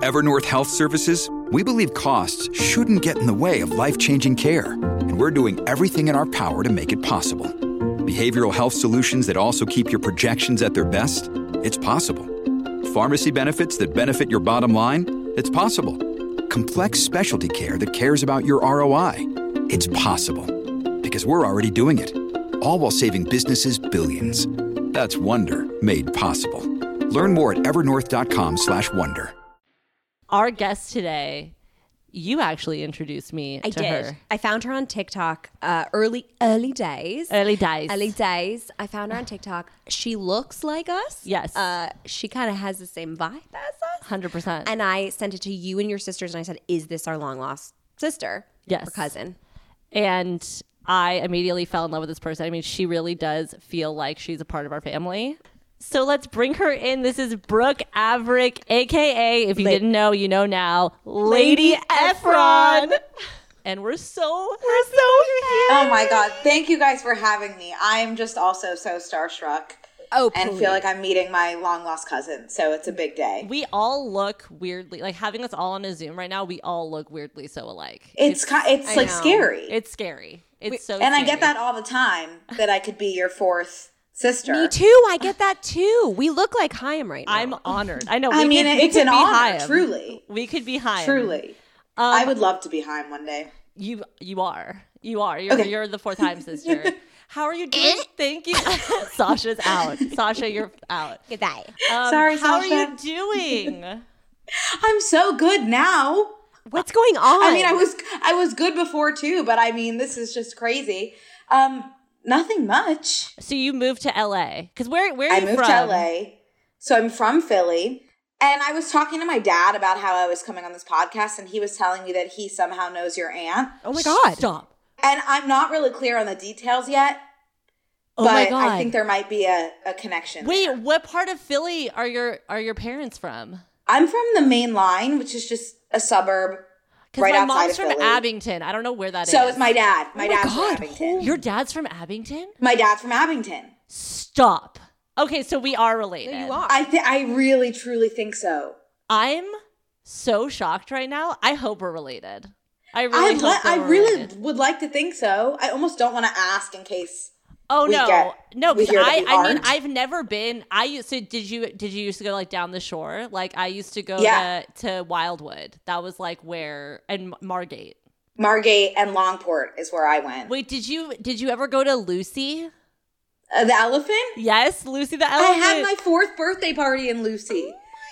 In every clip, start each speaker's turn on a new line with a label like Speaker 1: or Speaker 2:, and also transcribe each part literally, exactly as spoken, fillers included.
Speaker 1: Evernorth Health Services, we believe costs shouldn't get in the way of life-changing care, and we're doing everything in our power to make it possible. Behavioral health solutions that also keep your projections at their best? It's possible. Pharmacy benefits that benefit your bottom line? It's possible. Complex specialty care that cares about your R O I? It's possible. Because we're already doing it. All while saving businesses billions. That's Wonder made possible. Learn more at evernorth.com slash wonder.
Speaker 2: Our guest today, you actually introduced me
Speaker 3: I
Speaker 2: to
Speaker 3: did.
Speaker 2: her.
Speaker 3: I found her on TikTok uh, early early days.
Speaker 2: Early days.
Speaker 3: Early days. I found her on TikTok. She looks like us.
Speaker 2: Yes.
Speaker 3: Uh, she kind of has the same vibe as us.
Speaker 2: one hundred percent.
Speaker 3: And I sent it to you and your sisters, and I said, is this our long lost sister?
Speaker 2: Yes.
Speaker 3: Or cousin?
Speaker 2: And I immediately fell in love with this person. I mean, she really does feel like she's a part of our family. So let's bring her in. This is Brooke Averick, a k a, if you La- didn't know, you know now, Lady, Lady Efron. And we're so, we're so here.
Speaker 4: Oh my God. Thank you guys for having me. I'm just also so starstruck.
Speaker 3: Oh,
Speaker 4: and
Speaker 3: please.
Speaker 4: feel like I'm meeting my long lost cousin. So it's a big day.
Speaker 2: We all look weirdly, like having us all on a Zoom right now, we all look weirdly so alike.
Speaker 4: It's it's, it's like know. scary.
Speaker 2: It's scary. It's we, so
Speaker 4: And
Speaker 2: scary.
Speaker 4: I get that all the time, that I could be your fourth sister.
Speaker 3: Me too. I get that too. We look like Chaim right now.
Speaker 2: I'm honored. I know.
Speaker 4: I
Speaker 2: we
Speaker 4: mean,
Speaker 2: could,
Speaker 4: it's
Speaker 2: we could
Speaker 4: an
Speaker 2: be
Speaker 4: honor,
Speaker 2: Chaim.
Speaker 4: truly.
Speaker 2: We could be Chaim.
Speaker 4: Truly.
Speaker 2: Um,
Speaker 4: I would love to be Chaim one day.
Speaker 2: You you are. You are. You're,
Speaker 4: okay.
Speaker 2: you're the fourth Chaim sister. How are you doing? Thank you. Sasha's out. Sasha, you're out.
Speaker 3: Goodbye.
Speaker 2: Um,
Speaker 4: Sorry,
Speaker 2: how
Speaker 4: Sasha.
Speaker 2: are you doing?
Speaker 4: I'm so good now.
Speaker 3: What's going on?
Speaker 4: I mean, I was I was good before too, but I mean, this is just crazy. Um, nothing much.
Speaker 2: So you moved to L A because where where are
Speaker 4: I
Speaker 2: you
Speaker 4: moved
Speaker 2: from?
Speaker 4: to L A. So I'm from Philly, and I was talking to my dad about how I was coming on this podcast, and he was telling me that he somehow knows your aunt.
Speaker 3: Oh my God!
Speaker 2: Stop.
Speaker 4: And I'm not really clear on the details yet.
Speaker 2: Oh
Speaker 4: but
Speaker 2: my God.
Speaker 4: I think there might be a, a connection.
Speaker 2: Wait,
Speaker 4: there.
Speaker 2: what part of Philly are your are your parents from?
Speaker 4: I'm from the Main Line, which is just a suburb right
Speaker 2: my
Speaker 4: outside
Speaker 2: mom's
Speaker 4: of
Speaker 2: from
Speaker 4: Philly.
Speaker 2: Abington. I don't know where that
Speaker 4: so
Speaker 2: is.
Speaker 4: is my dad. My
Speaker 3: Oh my
Speaker 4: dad's
Speaker 3: God.
Speaker 4: from Abington.
Speaker 2: Your dad's from Abington?
Speaker 4: My dad's from Abington.
Speaker 2: Stop. Okay, so we are related.
Speaker 3: No, you are.
Speaker 4: I th- I really truly think so.
Speaker 2: I'm so shocked right now. I hope we're related. I really
Speaker 4: I
Speaker 2: hope
Speaker 4: le-
Speaker 2: that
Speaker 4: I
Speaker 2: we're
Speaker 4: really
Speaker 2: related.
Speaker 4: would like to think so. I almost don't want to ask in case.
Speaker 2: Oh
Speaker 4: we
Speaker 2: no,
Speaker 4: get-
Speaker 2: no!
Speaker 4: we
Speaker 2: Because
Speaker 4: hear that
Speaker 2: I,
Speaker 4: we
Speaker 2: I mean,
Speaker 4: aren't.
Speaker 2: I've never been. I used to. Did you? Did you used to go like down the shore? Like I used to go
Speaker 4: Yeah.
Speaker 2: to, to Wildwood. That was like where and Margate.
Speaker 4: Margate and Longport is where I went.
Speaker 2: Wait, did you? Did you ever go to Lucy?
Speaker 4: Uh, the elephant?
Speaker 2: Yes, Lucy the
Speaker 4: I
Speaker 2: elephant.
Speaker 4: had my fourth birthday party in Lucy.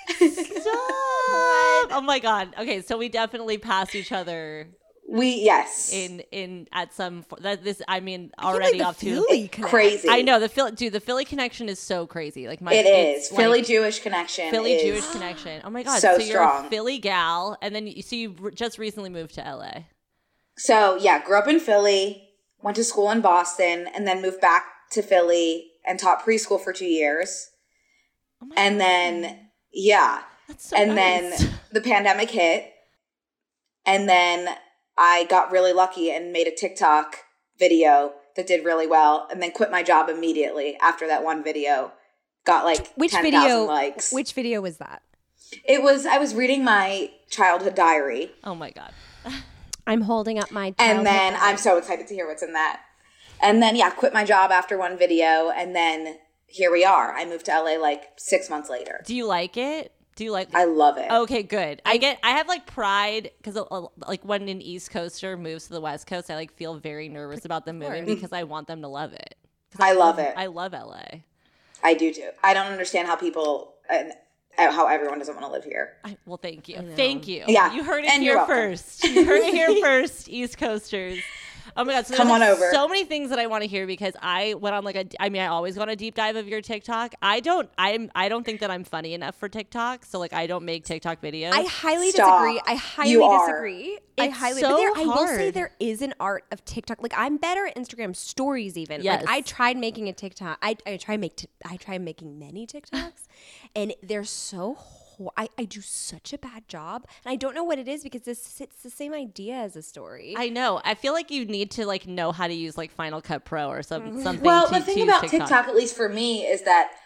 Speaker 2: Stop. Oh my God. Okay, so we definitely passed each other
Speaker 4: We yes.
Speaker 2: in in at some that this. I mean,
Speaker 3: I feel
Speaker 2: already
Speaker 3: like
Speaker 2: off
Speaker 3: the
Speaker 2: to
Speaker 3: Philly
Speaker 4: It's
Speaker 3: connection.
Speaker 4: crazy.
Speaker 2: I know the Philly dude. The Philly connection is so crazy. Like my
Speaker 4: It
Speaker 2: it's
Speaker 4: is. Philly
Speaker 2: like,
Speaker 4: Jewish connection.
Speaker 2: Philly
Speaker 4: is
Speaker 2: Jewish connection. Oh my God.
Speaker 4: so
Speaker 2: So, you're a
Speaker 4: strong.
Speaker 2: Philly gal, and then you, so you re- just recently moved to L A.
Speaker 4: So yeah, grew up in Philly, went to school in Boston, and then moved back to Philly and taught preschool for two years.
Speaker 2: Oh my
Speaker 4: And
Speaker 2: God.
Speaker 4: then yeah.
Speaker 2: That's so
Speaker 4: and
Speaker 2: nice.
Speaker 4: then the pandemic hit. And then I got really lucky and made a TikTok video that did really well, and then quit my job immediately after that one video. Got like
Speaker 3: Which
Speaker 4: ten
Speaker 3: video?
Speaker 4: thousand likes.
Speaker 3: Which video was that?
Speaker 4: It was, I was reading my childhood diary.
Speaker 2: Oh my God.
Speaker 3: I'm holding up my.
Speaker 4: And then
Speaker 3: childhood
Speaker 4: I'm so excited to hear what's in that. And then, yeah, quit my job after one video. And then here we are. I moved to L A like six months later.
Speaker 2: Do you like it? Do you like?
Speaker 4: I love it.
Speaker 2: Okay, good. I get. I have like pride because like when an East Coaster moves to the West Coast, I like feel very nervous about them moving because I want them to love it. 'Cause
Speaker 4: I love it.
Speaker 2: I love L A.
Speaker 4: I do too. I don't understand how people, and how everyone doesn't want to live here.
Speaker 2: I, well, thank you. Thank you.
Speaker 4: Yeah,
Speaker 2: You heard it
Speaker 4: and you're
Speaker 2: here
Speaker 4: welcome.
Speaker 2: first. You heard it here first, East Coasters. Oh my God. So
Speaker 4: Come
Speaker 2: there's,
Speaker 4: on
Speaker 2: like,
Speaker 4: over.
Speaker 2: So many things that I want to hear because I went on like a, I mean, I always go on a deep dive of your TikTok. I don't, I'm, I don't think that I'm funny enough for TikTok. So like, I don't make TikTok videos.
Speaker 3: I highly
Speaker 4: Stop.
Speaker 3: disagree. I highly
Speaker 4: You are.
Speaker 3: disagree. I
Speaker 2: It's
Speaker 3: highly.
Speaker 2: so
Speaker 3: but there, I will say
Speaker 2: hard.
Speaker 3: there is an art of TikTok. Like I'm better at Instagram stories. Even
Speaker 2: Yes.
Speaker 3: like I tried making a TikTok. I I try make t- I try making many TikToks, and they're so. Ho- I I do such a bad job, and I don't know what it is because this it's the same idea as a story.
Speaker 2: I know. I feel like you need to like know how to use like Final Cut Pro or some, something.
Speaker 4: Well,
Speaker 2: to,
Speaker 4: the thing
Speaker 2: to use
Speaker 4: about
Speaker 2: TikTok.
Speaker 4: TikTok, at least for me, is that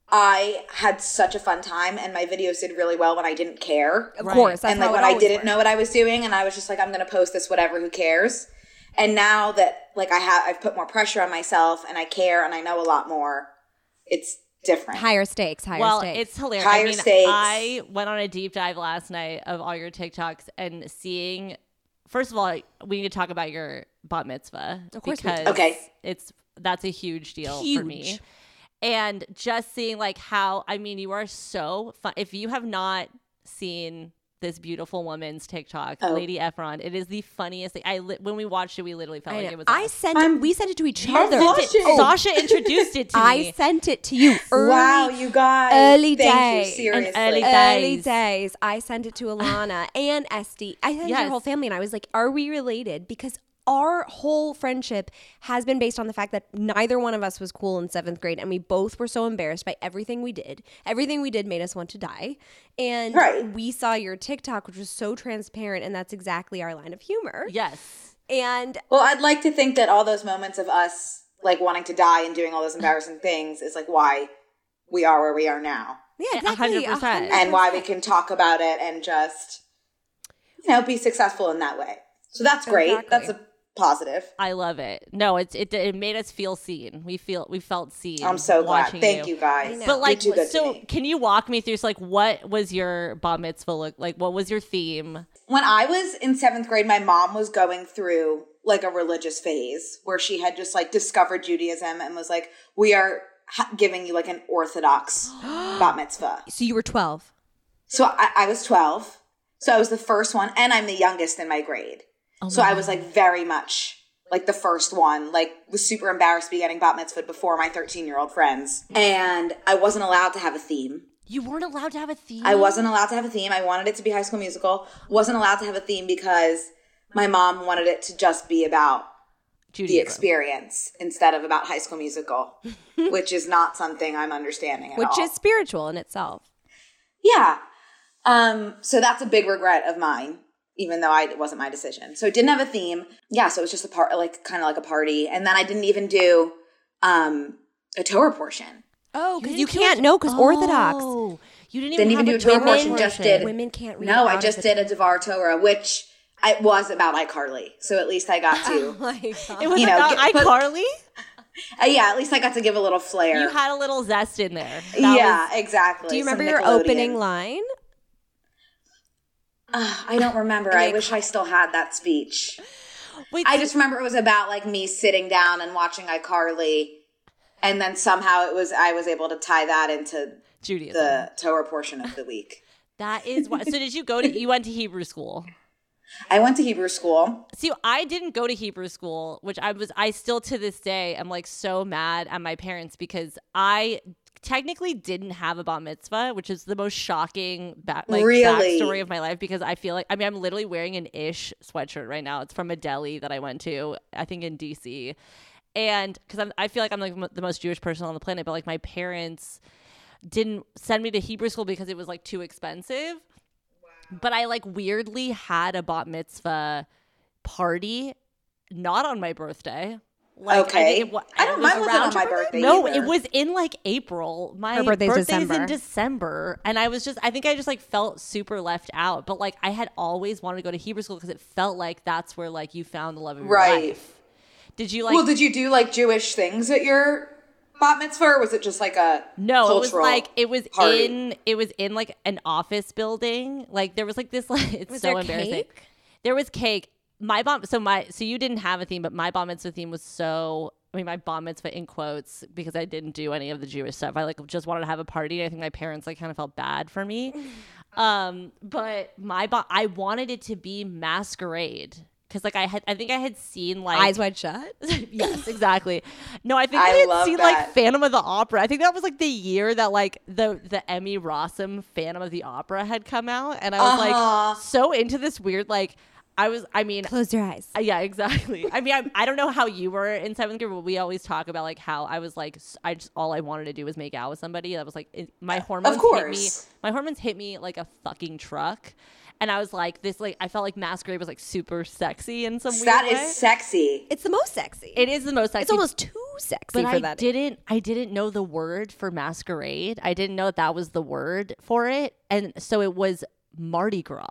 Speaker 4: I had such a fun time, and my videos did really well when I didn't care.
Speaker 3: Of course. That's
Speaker 4: And like
Speaker 3: how it
Speaker 4: when I
Speaker 3: always
Speaker 4: didn't
Speaker 3: works.
Speaker 4: know what I was doing, and I was just like, I'm going to post this, whatever, who cares? And now that like I have, I've put more pressure on myself, and I care, and I know a lot more. It's different.
Speaker 3: Higher stakes, higher
Speaker 2: well,
Speaker 3: stakes.
Speaker 2: it's hilarious.
Speaker 4: Higher
Speaker 2: I mean,
Speaker 4: stakes.
Speaker 2: I went on a deep dive last night of all your TikToks and seeing. First of all, we need to talk about your bat mitzvah
Speaker 3: Of course we do.
Speaker 2: because
Speaker 4: Okay.
Speaker 2: it's that's a huge deal
Speaker 3: Huge.
Speaker 2: for me. And just seeing like how I mean, you are so fun. If you have not seen this beautiful woman's TikTok,
Speaker 4: Oh.
Speaker 2: Lady Efron, it is the funniest thing. I li- when we watched it, we literally felt
Speaker 3: I,
Speaker 2: like
Speaker 3: know.
Speaker 2: it was.
Speaker 3: I
Speaker 2: us.
Speaker 3: sent
Speaker 4: I'm-
Speaker 3: it. We sent it to each
Speaker 4: You're
Speaker 3: other.
Speaker 4: blushing.
Speaker 2: Oh. Sasha introduced it to
Speaker 3: I
Speaker 2: me.
Speaker 3: sent it to you early.
Speaker 4: Wow, you guys.
Speaker 3: Early
Speaker 4: Thank
Speaker 3: day.
Speaker 4: you, seriously.
Speaker 2: An early
Speaker 3: Early
Speaker 2: days.
Speaker 3: days. I sent it to Alana and Esty. I sent it to
Speaker 2: Yes.
Speaker 3: your whole family, and I was like, "Are we related?" Because our whole friendship has been based on the fact that neither one of us was cool in seventh grade, and we both were so embarrassed by everything we did. Everything we did made us want to die, and
Speaker 4: Right.
Speaker 3: we saw your TikTok, which was so transparent, and that's exactly our line of humor.
Speaker 2: Yes.
Speaker 3: And
Speaker 4: Well, I'd like to think that all those moments of us like wanting to die and doing all those embarrassing things is like why we are where we are now,
Speaker 3: yeah,
Speaker 2: A
Speaker 3: exactly,
Speaker 2: hundred
Speaker 3: a
Speaker 2: percent.
Speaker 3: hundred
Speaker 4: and why we can talk about it and just, you know, be successful in that way. So that's great.
Speaker 3: Exactly.
Speaker 4: That's a positive.
Speaker 2: I love it. No, it's it, it made us feel seen. We feel we felt seen.
Speaker 4: I'm so glad.
Speaker 2: watching
Speaker 4: Thank you, guys.
Speaker 3: know.
Speaker 2: But like,
Speaker 4: You're too good to
Speaker 2: so
Speaker 4: me.
Speaker 2: can you walk me through? So like, what was your bat mitzvah look like? What was your theme?
Speaker 4: When I was in seventh grade, my mom was going through like a religious phase where she had just like discovered Judaism and was like, we are ha- giving you like an Orthodox bat mitzvah.
Speaker 3: So you were twelve.
Speaker 4: So I, I was twelve. So I was the first one, and I'm the youngest in my grade.
Speaker 2: Oh
Speaker 4: so I was like very much like the first one, like was super embarrassed to be getting bat mitzvah before my thirteen year old friends. And I wasn't allowed to have a theme.
Speaker 2: You weren't allowed to have a theme.
Speaker 4: I wasn't allowed to have a theme. I wanted it to be High School Musical. Wasn't allowed to have a theme because my mom wanted it to just be about the
Speaker 2: Judaism.
Speaker 4: experience instead of about High School Musical, which is not something I'm understanding at
Speaker 3: Which
Speaker 4: all.
Speaker 3: is spiritual in itself.
Speaker 4: Yeah. Um, so that's a big regret of mine, even though I, it wasn't my decision. So it didn't have a theme. Yeah, so it was just a part, like kind of like a party. And then I didn't even do um, a Torah portion.
Speaker 3: Oh, because
Speaker 2: didn't
Speaker 3: you
Speaker 2: do
Speaker 3: can't
Speaker 2: it-
Speaker 3: know because Orthodox.
Speaker 2: Oh, you didn't even,
Speaker 4: Didn't even
Speaker 2: have
Speaker 4: do a Torah
Speaker 2: Torah
Speaker 4: portion, just did.
Speaker 3: Women can't read.
Speaker 4: No, I
Speaker 3: out
Speaker 4: just
Speaker 3: of the
Speaker 4: did a Devar Torah, which I was about iCarly. So at least I got to,
Speaker 3: Oh my God.
Speaker 2: It was
Speaker 4: You know,
Speaker 2: about
Speaker 4: get- but-
Speaker 2: iCarly.
Speaker 4: uh, yeah, at least I got to give a little flair.
Speaker 2: You had a little zest in there. That
Speaker 4: yeah,
Speaker 2: was-
Speaker 4: exactly.
Speaker 3: Do you
Speaker 4: Some
Speaker 3: remember your
Speaker 4: Nickelodeon.
Speaker 3: opening line?
Speaker 4: Uh, I don't remember. I wish I still had that speech.
Speaker 2: wait,
Speaker 4: I
Speaker 2: so-
Speaker 4: just remember it was about like me sitting down and watching iCarly, and then somehow it was I was able to tie that into
Speaker 2: Judaism.
Speaker 4: the Torah portion of the week.
Speaker 2: That is why. So did you go to? You went to Hebrew school.
Speaker 4: I went to Hebrew school.
Speaker 2: See, I didn't go to Hebrew school, which I was. I still to this day am like so mad at my parents because I technically didn't have a bat mitzvah, which is the most shocking back like
Speaker 4: Really?
Speaker 2: backstory of my life because I feel like I mean I'm literally wearing an Ish sweatshirt right now. It's from a deli that I went to, I think in D C, and because I'm I feel like I'm like m- the most Jewish person on the planet, but like my parents didn't send me to Hebrew school because it was like too expensive. But I like weirdly had a bat mitzvah party, not on my birthday. Like, I
Speaker 4: Okay.
Speaker 2: think it, wa-
Speaker 4: I don't.
Speaker 2: it was
Speaker 4: Mine wasn't
Speaker 2: around
Speaker 4: on my
Speaker 2: your
Speaker 4: birthday.
Speaker 2: No,
Speaker 4: either.
Speaker 2: it was in like April. My
Speaker 3: Her birthday's
Speaker 2: birthday's
Speaker 3: December.
Speaker 2: in December, and I was just I think I just like felt super left out. But like I had always wanted to go to Hebrew school because it felt like that's where like you found the love of your
Speaker 4: Right.
Speaker 2: life. Did you like?
Speaker 4: well, did you do like Jewish things at your bat mitzvah, or was it just like a
Speaker 2: No, it was
Speaker 4: cultural
Speaker 2: like it was
Speaker 4: party?
Speaker 2: in it was in like an office building. Like there was like this like it's
Speaker 3: Was
Speaker 2: so
Speaker 3: there
Speaker 2: embarrassing.
Speaker 3: cake?
Speaker 2: There was cake. My bomb so my so you didn't have a theme, but my bar mitzvah theme was so I mean my bar mitzvah in quotes because I didn't do any of the Jewish stuff. I like just wanted to have a party. I think my parents like kind of felt bad for me. Um, but my bar I wanted it to be masquerade. Cause like I had, I think I had seen like
Speaker 3: Eyes wide shut.
Speaker 2: yes, exactly. No, I think I,
Speaker 4: I
Speaker 2: had
Speaker 4: love
Speaker 2: seen
Speaker 4: that.
Speaker 2: like Phantom of the Opera. I think that was like the year that like the the Emmy Rossum Phantom of the Opera had come out, and I was
Speaker 4: Uh-huh.
Speaker 2: like so into this weird like I was. I mean,
Speaker 3: Close your eyes.
Speaker 2: uh, yeah, exactly. I mean, I, I don't know how you were in seventh grade, but we always talk about like how I was like, s- I just all I wanted to do was make out with somebody. That was like it, my hormones hit me.
Speaker 4: course.
Speaker 2: My hormones hit me like a fucking truck, and I was like, this like I felt like masquerade was like super sexy in some weird
Speaker 4: That
Speaker 2: way.
Speaker 4: is sexy.
Speaker 3: It's the most sexy.
Speaker 2: It is the most sexy.
Speaker 3: It's almost too sexy
Speaker 2: But
Speaker 3: for
Speaker 2: I
Speaker 3: that.
Speaker 2: didn't. I didn't know the word for masquerade. I didn't know that, that was the word for it, and so it was Mardi Gras.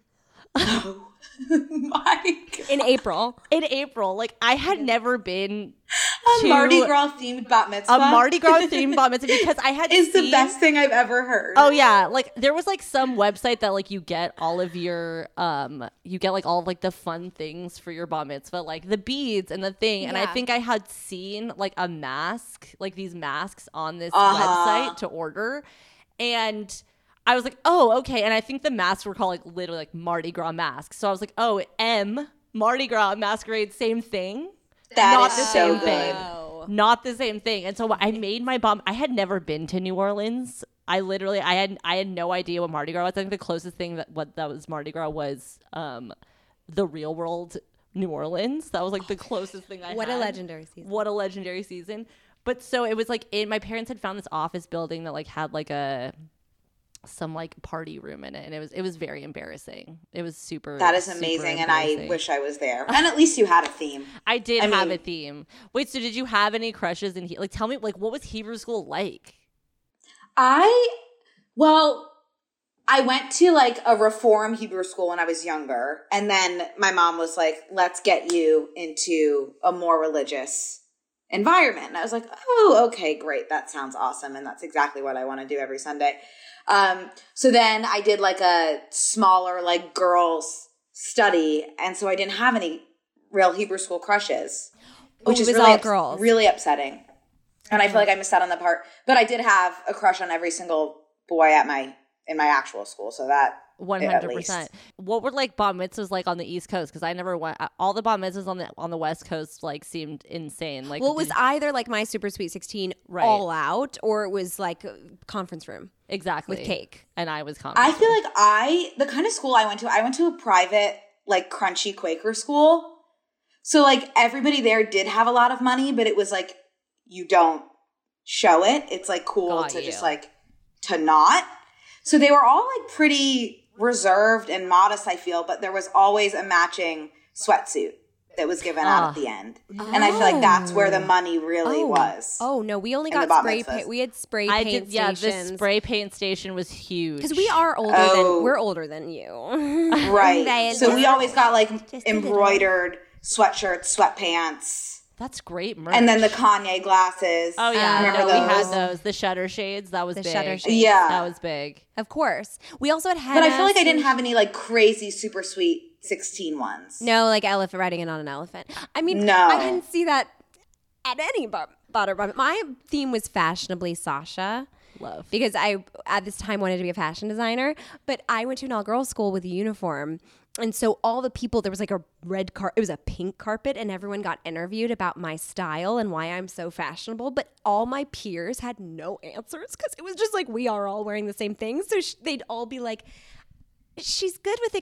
Speaker 4: Oh my God.
Speaker 3: In April.
Speaker 2: In April, like I had never been
Speaker 4: A
Speaker 2: to
Speaker 4: Mardi Gras themed bat mitzvah.
Speaker 2: a Mardi Gras themed bat mitzvah because I had
Speaker 4: is
Speaker 2: seen,
Speaker 4: the best thing I've ever heard.
Speaker 2: Oh yeah, like there was like some website that like you get all of your um you get like all of like the fun things for your bat mitzvah, like the beads and the thing. And I
Speaker 3: Yeah.
Speaker 2: think I had seen like a mask, like these masks on this
Speaker 4: Uh-huh.
Speaker 2: website to order, and I was like, oh okay. And I think the masks were called like literally like Mardi Gras masks. So I was like, oh M Mardi Gras masquerade, same thing.
Speaker 4: That
Speaker 2: Not
Speaker 4: is
Speaker 2: the
Speaker 4: so
Speaker 2: same
Speaker 4: good.
Speaker 2: thing.
Speaker 3: Oh.
Speaker 2: Not the same thing. And so I made my bomb. I had never been to New Orleans. I literally, I had, I had no idea what Mardi Gras was. I think the closest thing that what that was Mardi Gras was um, the Real World New Orleans. That was like the closest thing I
Speaker 3: What
Speaker 2: had.
Speaker 3: a legendary season.
Speaker 2: What a legendary season. But so it was like in my parents had found this office building that like had like a some like party room in it, and it was it was very embarrassing. It was super.
Speaker 4: That is
Speaker 2: super
Speaker 4: amazing, and I
Speaker 2: embarrassing.
Speaker 4: wish I was there. And at least you had a theme.
Speaker 2: I did
Speaker 4: I
Speaker 2: have
Speaker 4: mean-
Speaker 2: a theme. Wait, so did you have any crushes in he- like tell me like what was Hebrew school like?
Speaker 4: I, well, I went to like a reform Hebrew school when I was younger. And then my mom was like, let's get you into a more religious environment. And I was like, oh, okay, great. That sounds awesome. And that's exactly what I want to do every Sunday. Um, so then I did like a smaller, like girls study. And so I didn't have any real Hebrew school crushes, which
Speaker 3: Oh, it
Speaker 4: is
Speaker 3: was
Speaker 4: really,
Speaker 3: all
Speaker 4: ups-
Speaker 3: girls.
Speaker 4: really upsetting. And I feel like I missed out on that part. But I did have a crush on every single boy at my in my actual school. So that
Speaker 2: One
Speaker 4: at
Speaker 2: hundred
Speaker 4: least.
Speaker 2: percent. What were like bat mitzvahs like on the East Coast? Because I never went. All the bat mitzvahs on the on the West Coast like seemed insane. Like,
Speaker 3: Well, it was
Speaker 2: did-
Speaker 3: either like my Super Sweet sixteen
Speaker 2: Right.
Speaker 3: all out, or it was like a conference room
Speaker 2: exactly
Speaker 3: with cake.
Speaker 2: and I was confident.
Speaker 4: I feel like I the kind of school I went to, I went to a private, like crunchy Quaker school. So like everybody there did have a lot of money, but it was like you don't show it. It's like cool
Speaker 2: Got
Speaker 4: to
Speaker 2: you.
Speaker 4: just like to not. So they were all like pretty reserved and modest, I feel, but there was always a matching sweatsuit that was given out
Speaker 2: Ah.
Speaker 4: at the end. And I feel like that's where the money really
Speaker 3: oh.
Speaker 4: was.
Speaker 3: Oh no, we only
Speaker 4: In the
Speaker 3: got
Speaker 4: bat
Speaker 3: spray
Speaker 4: mitzvahs.
Speaker 3: paint. We had spray
Speaker 2: I
Speaker 3: paint
Speaker 2: did. Yeah,
Speaker 3: stations.
Speaker 2: the spray paint station was huge
Speaker 3: because we are older
Speaker 4: Oh.
Speaker 3: than we're older than you.
Speaker 4: Right.
Speaker 3: They
Speaker 4: So we
Speaker 3: just-
Speaker 4: always got like
Speaker 3: just did it.
Speaker 4: embroidered sweatshirts, sweatpants.
Speaker 2: That's great merch.
Speaker 4: And then the Kanye glasses.
Speaker 2: oh yeah,
Speaker 4: Remember
Speaker 2: no, we had
Speaker 4: those?
Speaker 2: those. The shutter shades. That was
Speaker 3: The
Speaker 2: big.
Speaker 3: shutter shades.
Speaker 4: Yeah.
Speaker 2: that was big.
Speaker 3: Of course, we also had henna.
Speaker 4: But I feel like I didn't
Speaker 3: stations.
Speaker 4: have any like crazy super sweet sixteen ones.
Speaker 3: No, like elephant riding it on an elephant. I mean,
Speaker 4: No.
Speaker 3: I didn't see that at any bu- butter. But my theme was fashionably Sasha.
Speaker 2: Love.
Speaker 3: Because I, at this time, wanted to be a fashion designer. But I went to an all-girls school with a uniform. And so all the people, there was like a red car, it was a pink carpet, and everyone got interviewed about my style and why I'm so fashionable. But all my peers had no answers because it was just like we are all wearing the same things. So sh- they'd all be like, she's good with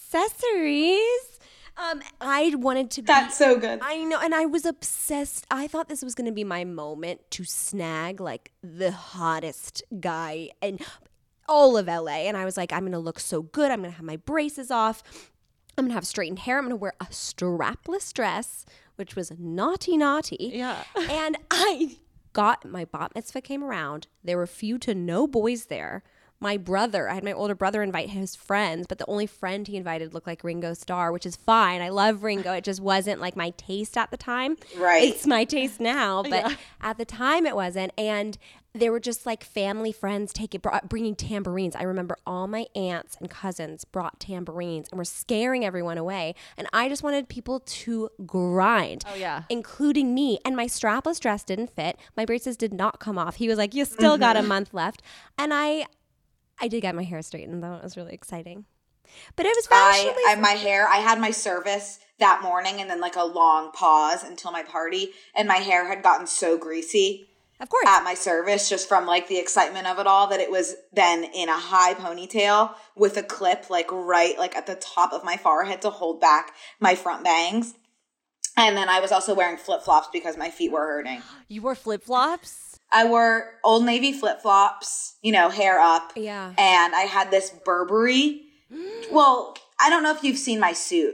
Speaker 3: accessories. Um, I wanted to be.
Speaker 4: That's so good.
Speaker 3: I know, and I was obsessed. I thought this was going to be my moment to snag like the hottest guy in all of L A. And I was like, I'm going to look so good. I'm going to have my braces off. I'm going to have straightened hair. I'm going to wear a strapless dress, which was naughty, naughty.
Speaker 2: Yeah.
Speaker 3: And I got my bat mitzvah came around. There were few to no boys there. My brother, I had my older brother invite his friends, but the only friend he invited looked like Ringo Starr, which is fine. I love Ringo. It just wasn't like my taste at the time.
Speaker 4: Right.
Speaker 3: It's my taste now, but
Speaker 2: Yeah.
Speaker 3: at the time it wasn't. And there were just like family friends taking brought, bringing tambourines. I remember all my aunts and cousins brought tambourines and were scaring everyone away. And I just wanted people to grind.
Speaker 2: Oh, yeah.
Speaker 3: Including me. And my strapless dress didn't fit. My braces did not come off. He was like, "You still got a month left." And I I did get my hair straightened though. It was really exciting. But it was fashionably
Speaker 4: I, I my hair, I had my service that morning and then like a long pause until my party, and my hair had gotten so greasy
Speaker 3: of course.
Speaker 4: at my service just from like the excitement of it all that it was then in a high ponytail with a clip like right like at the top of my forehead to hold back my front bangs. And then I was also wearing flip-flops because my feet were hurting.
Speaker 2: You wore flip flops.
Speaker 4: I wore Old Navy flip-flops, you know, hair up.
Speaker 3: Yeah.
Speaker 4: And I had this Burberry. Well, I don't know if you've seen my suit.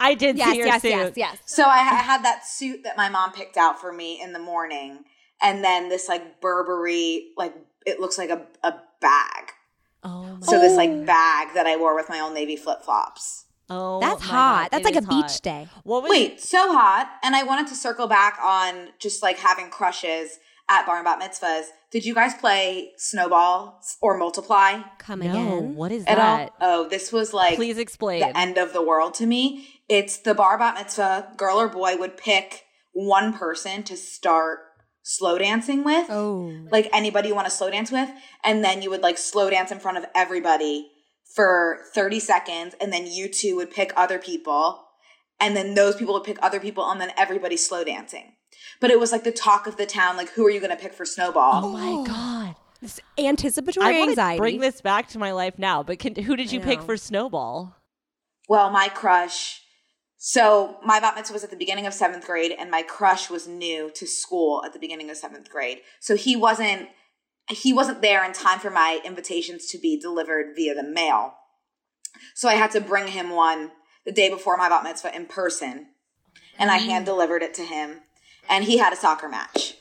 Speaker 2: I did
Speaker 3: Yes,
Speaker 2: see your
Speaker 3: yes,
Speaker 2: suit.
Speaker 3: yes, yes.
Speaker 4: So I, I had that suit that my mom picked out for me in the morning, and then this like Burberry, like it looks like a, a bag.
Speaker 2: Oh my
Speaker 4: So this like bag that I wore with my old navy flip flops.
Speaker 2: Oh,
Speaker 3: That's
Speaker 2: my
Speaker 3: hot.
Speaker 2: God,
Speaker 3: That's
Speaker 2: it
Speaker 3: like a
Speaker 2: is
Speaker 3: beach
Speaker 2: hot.
Speaker 3: day.
Speaker 2: What was
Speaker 4: Wait, so hot. And I wanted to circle back on just like having crushes at bar and bat mitzvahs. Did you guys play Snowball or Multiply
Speaker 3: Come
Speaker 2: No,
Speaker 3: again.
Speaker 2: what is
Speaker 4: at
Speaker 2: that?
Speaker 4: all? Oh, this was like
Speaker 2: Please explain.
Speaker 4: the end of the world to me. It's the bar bat mitzvah. Girl or boy would pick one person to start slow dancing with.
Speaker 3: Oh.
Speaker 4: Like anybody you want to slow dance with. And then you would like slow dance in front of everybody for thirty seconds. And then you two would pick other people. And then those people would pick other people. And then everybody's slow dancing. But it was like the talk of the town. Like, who are you going to pick for Snowball?
Speaker 2: Oh my God.
Speaker 3: This anticipatory
Speaker 2: I want to
Speaker 3: anxiety.
Speaker 2: bring this back to my life now, but can, who did you
Speaker 3: I
Speaker 2: pick
Speaker 3: know.
Speaker 2: for Snowball?
Speaker 4: Well, my crush. So my bat mitzvah was at the beginning of seventh grade, and my crush was new to school at the beginning of seventh grade. So he wasn't he wasn't there in time for my invitations to be delivered via the mail. So I had to bring him one the day before my bat mitzvah in person, and I hand delivered it to him. And he had a soccer match,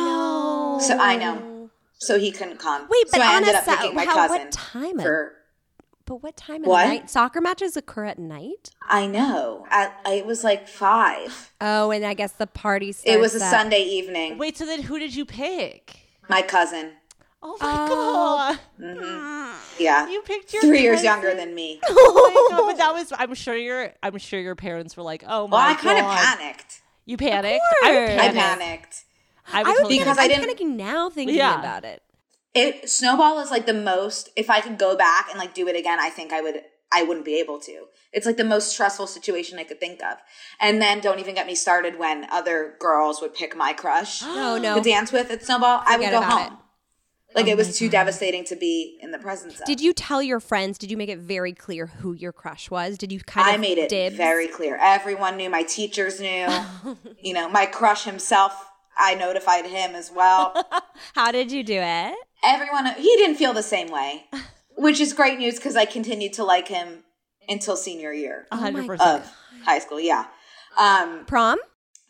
Speaker 2: No.
Speaker 4: so I know. So he couldn't come.
Speaker 3: Wait, but
Speaker 4: so I
Speaker 3: on
Speaker 4: ended
Speaker 3: a
Speaker 4: up
Speaker 3: Sa-
Speaker 4: picking my
Speaker 3: how-
Speaker 4: cousin
Speaker 3: what time? Of,
Speaker 4: for.
Speaker 3: but what time of
Speaker 4: What?
Speaker 3: the night? Soccer matches occur at night?
Speaker 4: I know. At, it was like five.
Speaker 3: Oh, and I guess the party starts
Speaker 4: It was a
Speaker 3: at-
Speaker 4: Sunday evening.
Speaker 2: Wait, so then who did you pick?
Speaker 4: My cousin.
Speaker 2: Oh my God.
Speaker 4: Yeah.
Speaker 2: You picked your
Speaker 4: Three years
Speaker 2: cousin?
Speaker 4: younger than me.
Speaker 2: Oh my God, but that was I'm sure your I'm sure your parents were like, "Oh my
Speaker 4: Well, I
Speaker 2: God."
Speaker 4: kind of panicked.
Speaker 2: You panicked?
Speaker 3: course.
Speaker 2: I would
Speaker 4: I
Speaker 2: panic.
Speaker 4: panicked.
Speaker 2: I would
Speaker 3: I would
Speaker 2: totally
Speaker 3: be
Speaker 4: Because
Speaker 2: panic.
Speaker 4: I
Speaker 3: I'm
Speaker 4: didn't-
Speaker 3: panicking now thinking
Speaker 2: Yeah.
Speaker 3: about it.
Speaker 4: It Snowball is like the most. If I could go back and like do it again, I think I would. I wouldn't be able to. It's like the most stressful situation I could think of. And then don't even get me started when other girls would pick my crush
Speaker 3: No, no.
Speaker 4: to dance with at Snowball. I would
Speaker 3: Forget
Speaker 4: go
Speaker 3: about
Speaker 4: home. Like
Speaker 2: Oh
Speaker 4: it was
Speaker 2: my
Speaker 4: too
Speaker 2: God.
Speaker 4: devastating to be in the presence of.
Speaker 3: Did you tell your friends? Did you make it very clear who your crush was? Did you kind of
Speaker 4: I made it
Speaker 3: dibs?
Speaker 4: very clear. Everyone knew. My teachers knew. You know, my crush himself. I notified him as well.
Speaker 3: How did you do it?
Speaker 4: Everyone, he didn't feel the same way, which is great news because I continued to like him until senior year
Speaker 2: one hundred
Speaker 3: my
Speaker 2: percent.
Speaker 4: of high school. Yeah. Um,
Speaker 3: Prom?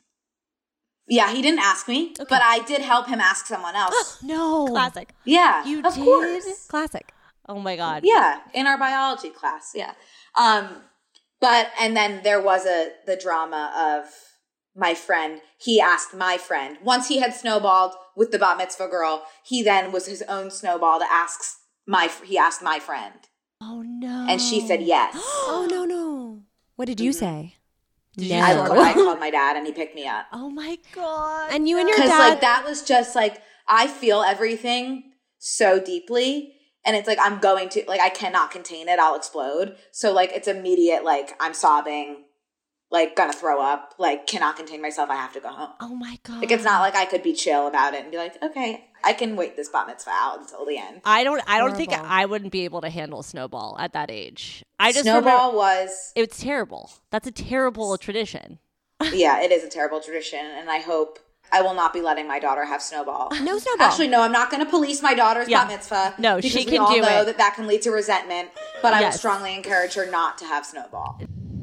Speaker 4: yeah, he didn't ask me, but I did help him ask someone else.
Speaker 2: No.
Speaker 3: Classic.
Speaker 4: Yeah.
Speaker 2: You
Speaker 4: of
Speaker 2: did?
Speaker 4: course.
Speaker 3: Classic.
Speaker 2: Oh my God.
Speaker 4: Yeah, in our biology class. Yeah. Um, but, and then there was a, the drama of my friend. He asked my friend, once he had snowballed with the bat mitzvah girl, he then was his own snowball to ask my, he asked my friend.
Speaker 2: Oh no.
Speaker 4: And she said yes.
Speaker 3: Oh, no, no. What did you say?
Speaker 2: Did
Speaker 3: no.
Speaker 2: you
Speaker 4: I,
Speaker 2: sort
Speaker 4: I called my dad and he picked me up.
Speaker 2: Oh my God.
Speaker 3: And you and your
Speaker 4: Because
Speaker 3: dad.
Speaker 4: like that was just like, I feel everything so deeply. And it's like, I'm going to, like, I cannot contain it. I'll explode. So like, it's immediate, like, I'm sobbing, like, gonna throw up, like, cannot contain myself. I have to go home.
Speaker 2: Oh my God.
Speaker 4: Like, it's not like I could be chill about it and be like, okay, I can wait this bat mitzvah out until the end.
Speaker 2: I don't I don't think
Speaker 3: Horrible.
Speaker 2: I wouldn't be able to handle Snowball at that age. I just
Speaker 4: Snowball
Speaker 2: remember
Speaker 4: was,
Speaker 2: it's terrible. That's a terrible tradition.
Speaker 4: yeah, it is a terrible tradition. And I hope I will not be letting my daughter have Snowball.
Speaker 3: No snowball.
Speaker 4: Actually, no, I'm not going to police my daughter's
Speaker 2: Yeah.
Speaker 4: bat mitzvah.
Speaker 2: No,
Speaker 4: because
Speaker 2: she
Speaker 4: we
Speaker 2: can
Speaker 4: all
Speaker 2: do
Speaker 4: know
Speaker 2: it.
Speaker 4: that that can lead to resentment. But I
Speaker 2: Yes.
Speaker 4: would strongly encourage her not to have Snowball.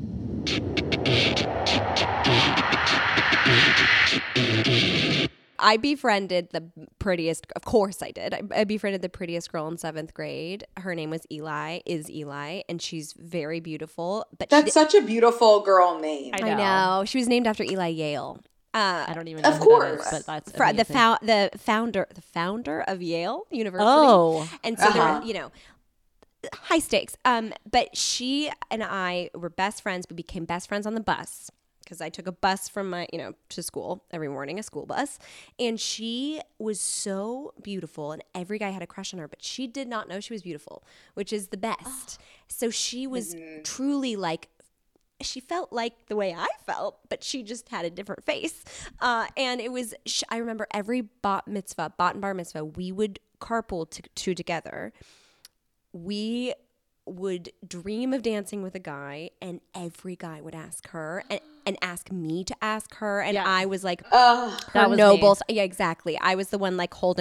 Speaker 3: I befriended the prettiest, of course I did. I, I befriended the prettiest girl in seventh grade. Her name was Eli, is Eli, and she's very beautiful. But she
Speaker 4: That's
Speaker 3: did,
Speaker 4: such a beautiful girl name.
Speaker 2: I
Speaker 3: I
Speaker 2: know.
Speaker 3: know. She was named after Eli Yale. Uh,
Speaker 2: I don't even know
Speaker 4: Of
Speaker 2: who that is,
Speaker 4: course.
Speaker 2: but that's
Speaker 3: fr- the,
Speaker 2: amazing.
Speaker 3: fou- the founder the founder of Yale University.
Speaker 2: Oh.
Speaker 3: And so
Speaker 4: Uh-huh.
Speaker 3: there, you know, high stakes. Um, but she and I were best friends. We became best friends on the bus because I took a bus from my, you know, to school every morning, a school bus. And she was so beautiful, and every guy had a crush on her, but she did not know she was beautiful, which is the best. So she was truly like, she felt like the way I felt, but she just had a different face. Uh, and it was, sh- I remember every bat mitzvah, bat and bar mitzvah, we would carpool to, to together. We would dream of dancing with a guy, and every guy would ask her and, and ask me to ask her. And
Speaker 2: Yeah.
Speaker 3: I was like,
Speaker 4: Ugh.
Speaker 3: her
Speaker 2: That was
Speaker 3: noble.
Speaker 2: me.
Speaker 3: Yeah, exactly. I was the one like holding her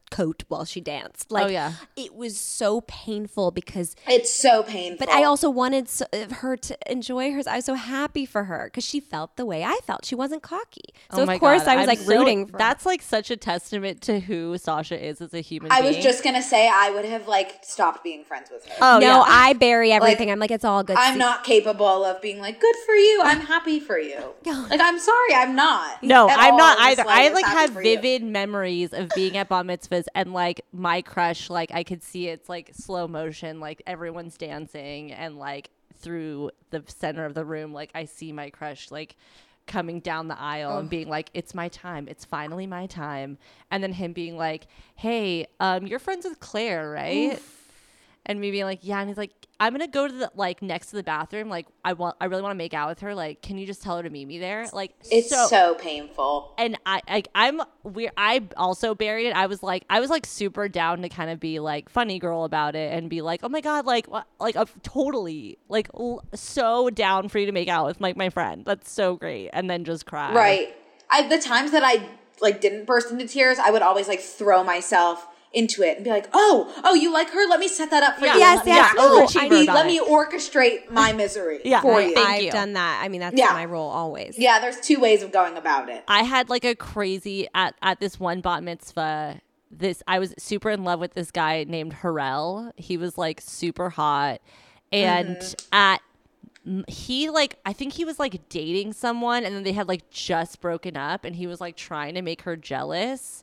Speaker 3: coat while she danced. Like,
Speaker 2: Oh, yeah.
Speaker 3: it was so painful because
Speaker 4: It's so painful.
Speaker 3: but I also wanted so, her to enjoy hers. I was so happy for her because she felt the way I felt. She wasn't cocky. So,
Speaker 2: Oh
Speaker 3: of
Speaker 2: my
Speaker 3: course,
Speaker 2: God.
Speaker 3: I was
Speaker 2: I'm
Speaker 3: like
Speaker 2: so-
Speaker 3: rooting for her.
Speaker 2: That's like such a testament to who Sasha is as a human
Speaker 4: I
Speaker 2: being.
Speaker 4: was just gonna say I would have like stopped being friends with her.
Speaker 2: Oh,
Speaker 3: no,
Speaker 2: yeah.
Speaker 3: I bury everything. I'm like, it's all good.
Speaker 4: I'm
Speaker 3: See-
Speaker 4: not capable of being like, good for you. I'm happy for you. Like, I'm sorry, I'm not.
Speaker 2: No,
Speaker 4: At
Speaker 2: I'm
Speaker 4: all
Speaker 2: not
Speaker 4: in the
Speaker 2: either. I
Speaker 4: slightest
Speaker 2: like
Speaker 4: happy
Speaker 2: have
Speaker 4: for you.
Speaker 2: vivid memories of being at bat mitzvahs and like my crush, like I could see it's like slow motion, like everyone's dancing and like through the center of the room, like I see my crush like coming down the aisle and being like, it's my time. It's finally my time. And then him being like, hey, um, you're friends with Claire, right? Oof. And me being like, yeah. And he's like, I'm going to go to the, like, next to the bathroom. Like, I want, I really want to make out with her. Like, can you just tell her to meet me there? Like,
Speaker 4: It's
Speaker 2: so,
Speaker 4: so, painful.
Speaker 2: and I, I, I'm weird. I also buried it. I was like, I was like super down to kind of be like funny girl about it and be like, oh my God, like, what, like, uh, totally, like, l- so down for you to make out with like my friend. That's so great. And then just cry.
Speaker 4: Right. I the times that I like didn't burst into tears, I would always like throw myself into it and be like, oh, oh, you like her? Let me set that up for
Speaker 2: Yeah.
Speaker 4: you.
Speaker 3: Yes,
Speaker 4: Let me
Speaker 3: yes.
Speaker 4: act-
Speaker 3: Oh,
Speaker 2: overachiever
Speaker 4: I need-
Speaker 2: about
Speaker 4: let
Speaker 2: it.
Speaker 4: me orchestrate my misery
Speaker 2: Yeah,
Speaker 4: for
Speaker 2: right.
Speaker 4: you.
Speaker 2: Thank
Speaker 3: I've
Speaker 2: you.
Speaker 3: done that. I mean, that's
Speaker 4: Yeah.
Speaker 3: my role always.
Speaker 4: Yeah, there's two ways of going about it.
Speaker 2: I had like a crazy at at this one bat mitzvah. This I was super in love with this guy named Harrell. He was like super hot, and
Speaker 4: Mm-hmm.
Speaker 2: at m- he like I think he was like dating someone, and then they had like just broken up, and he was like trying to make her jealous.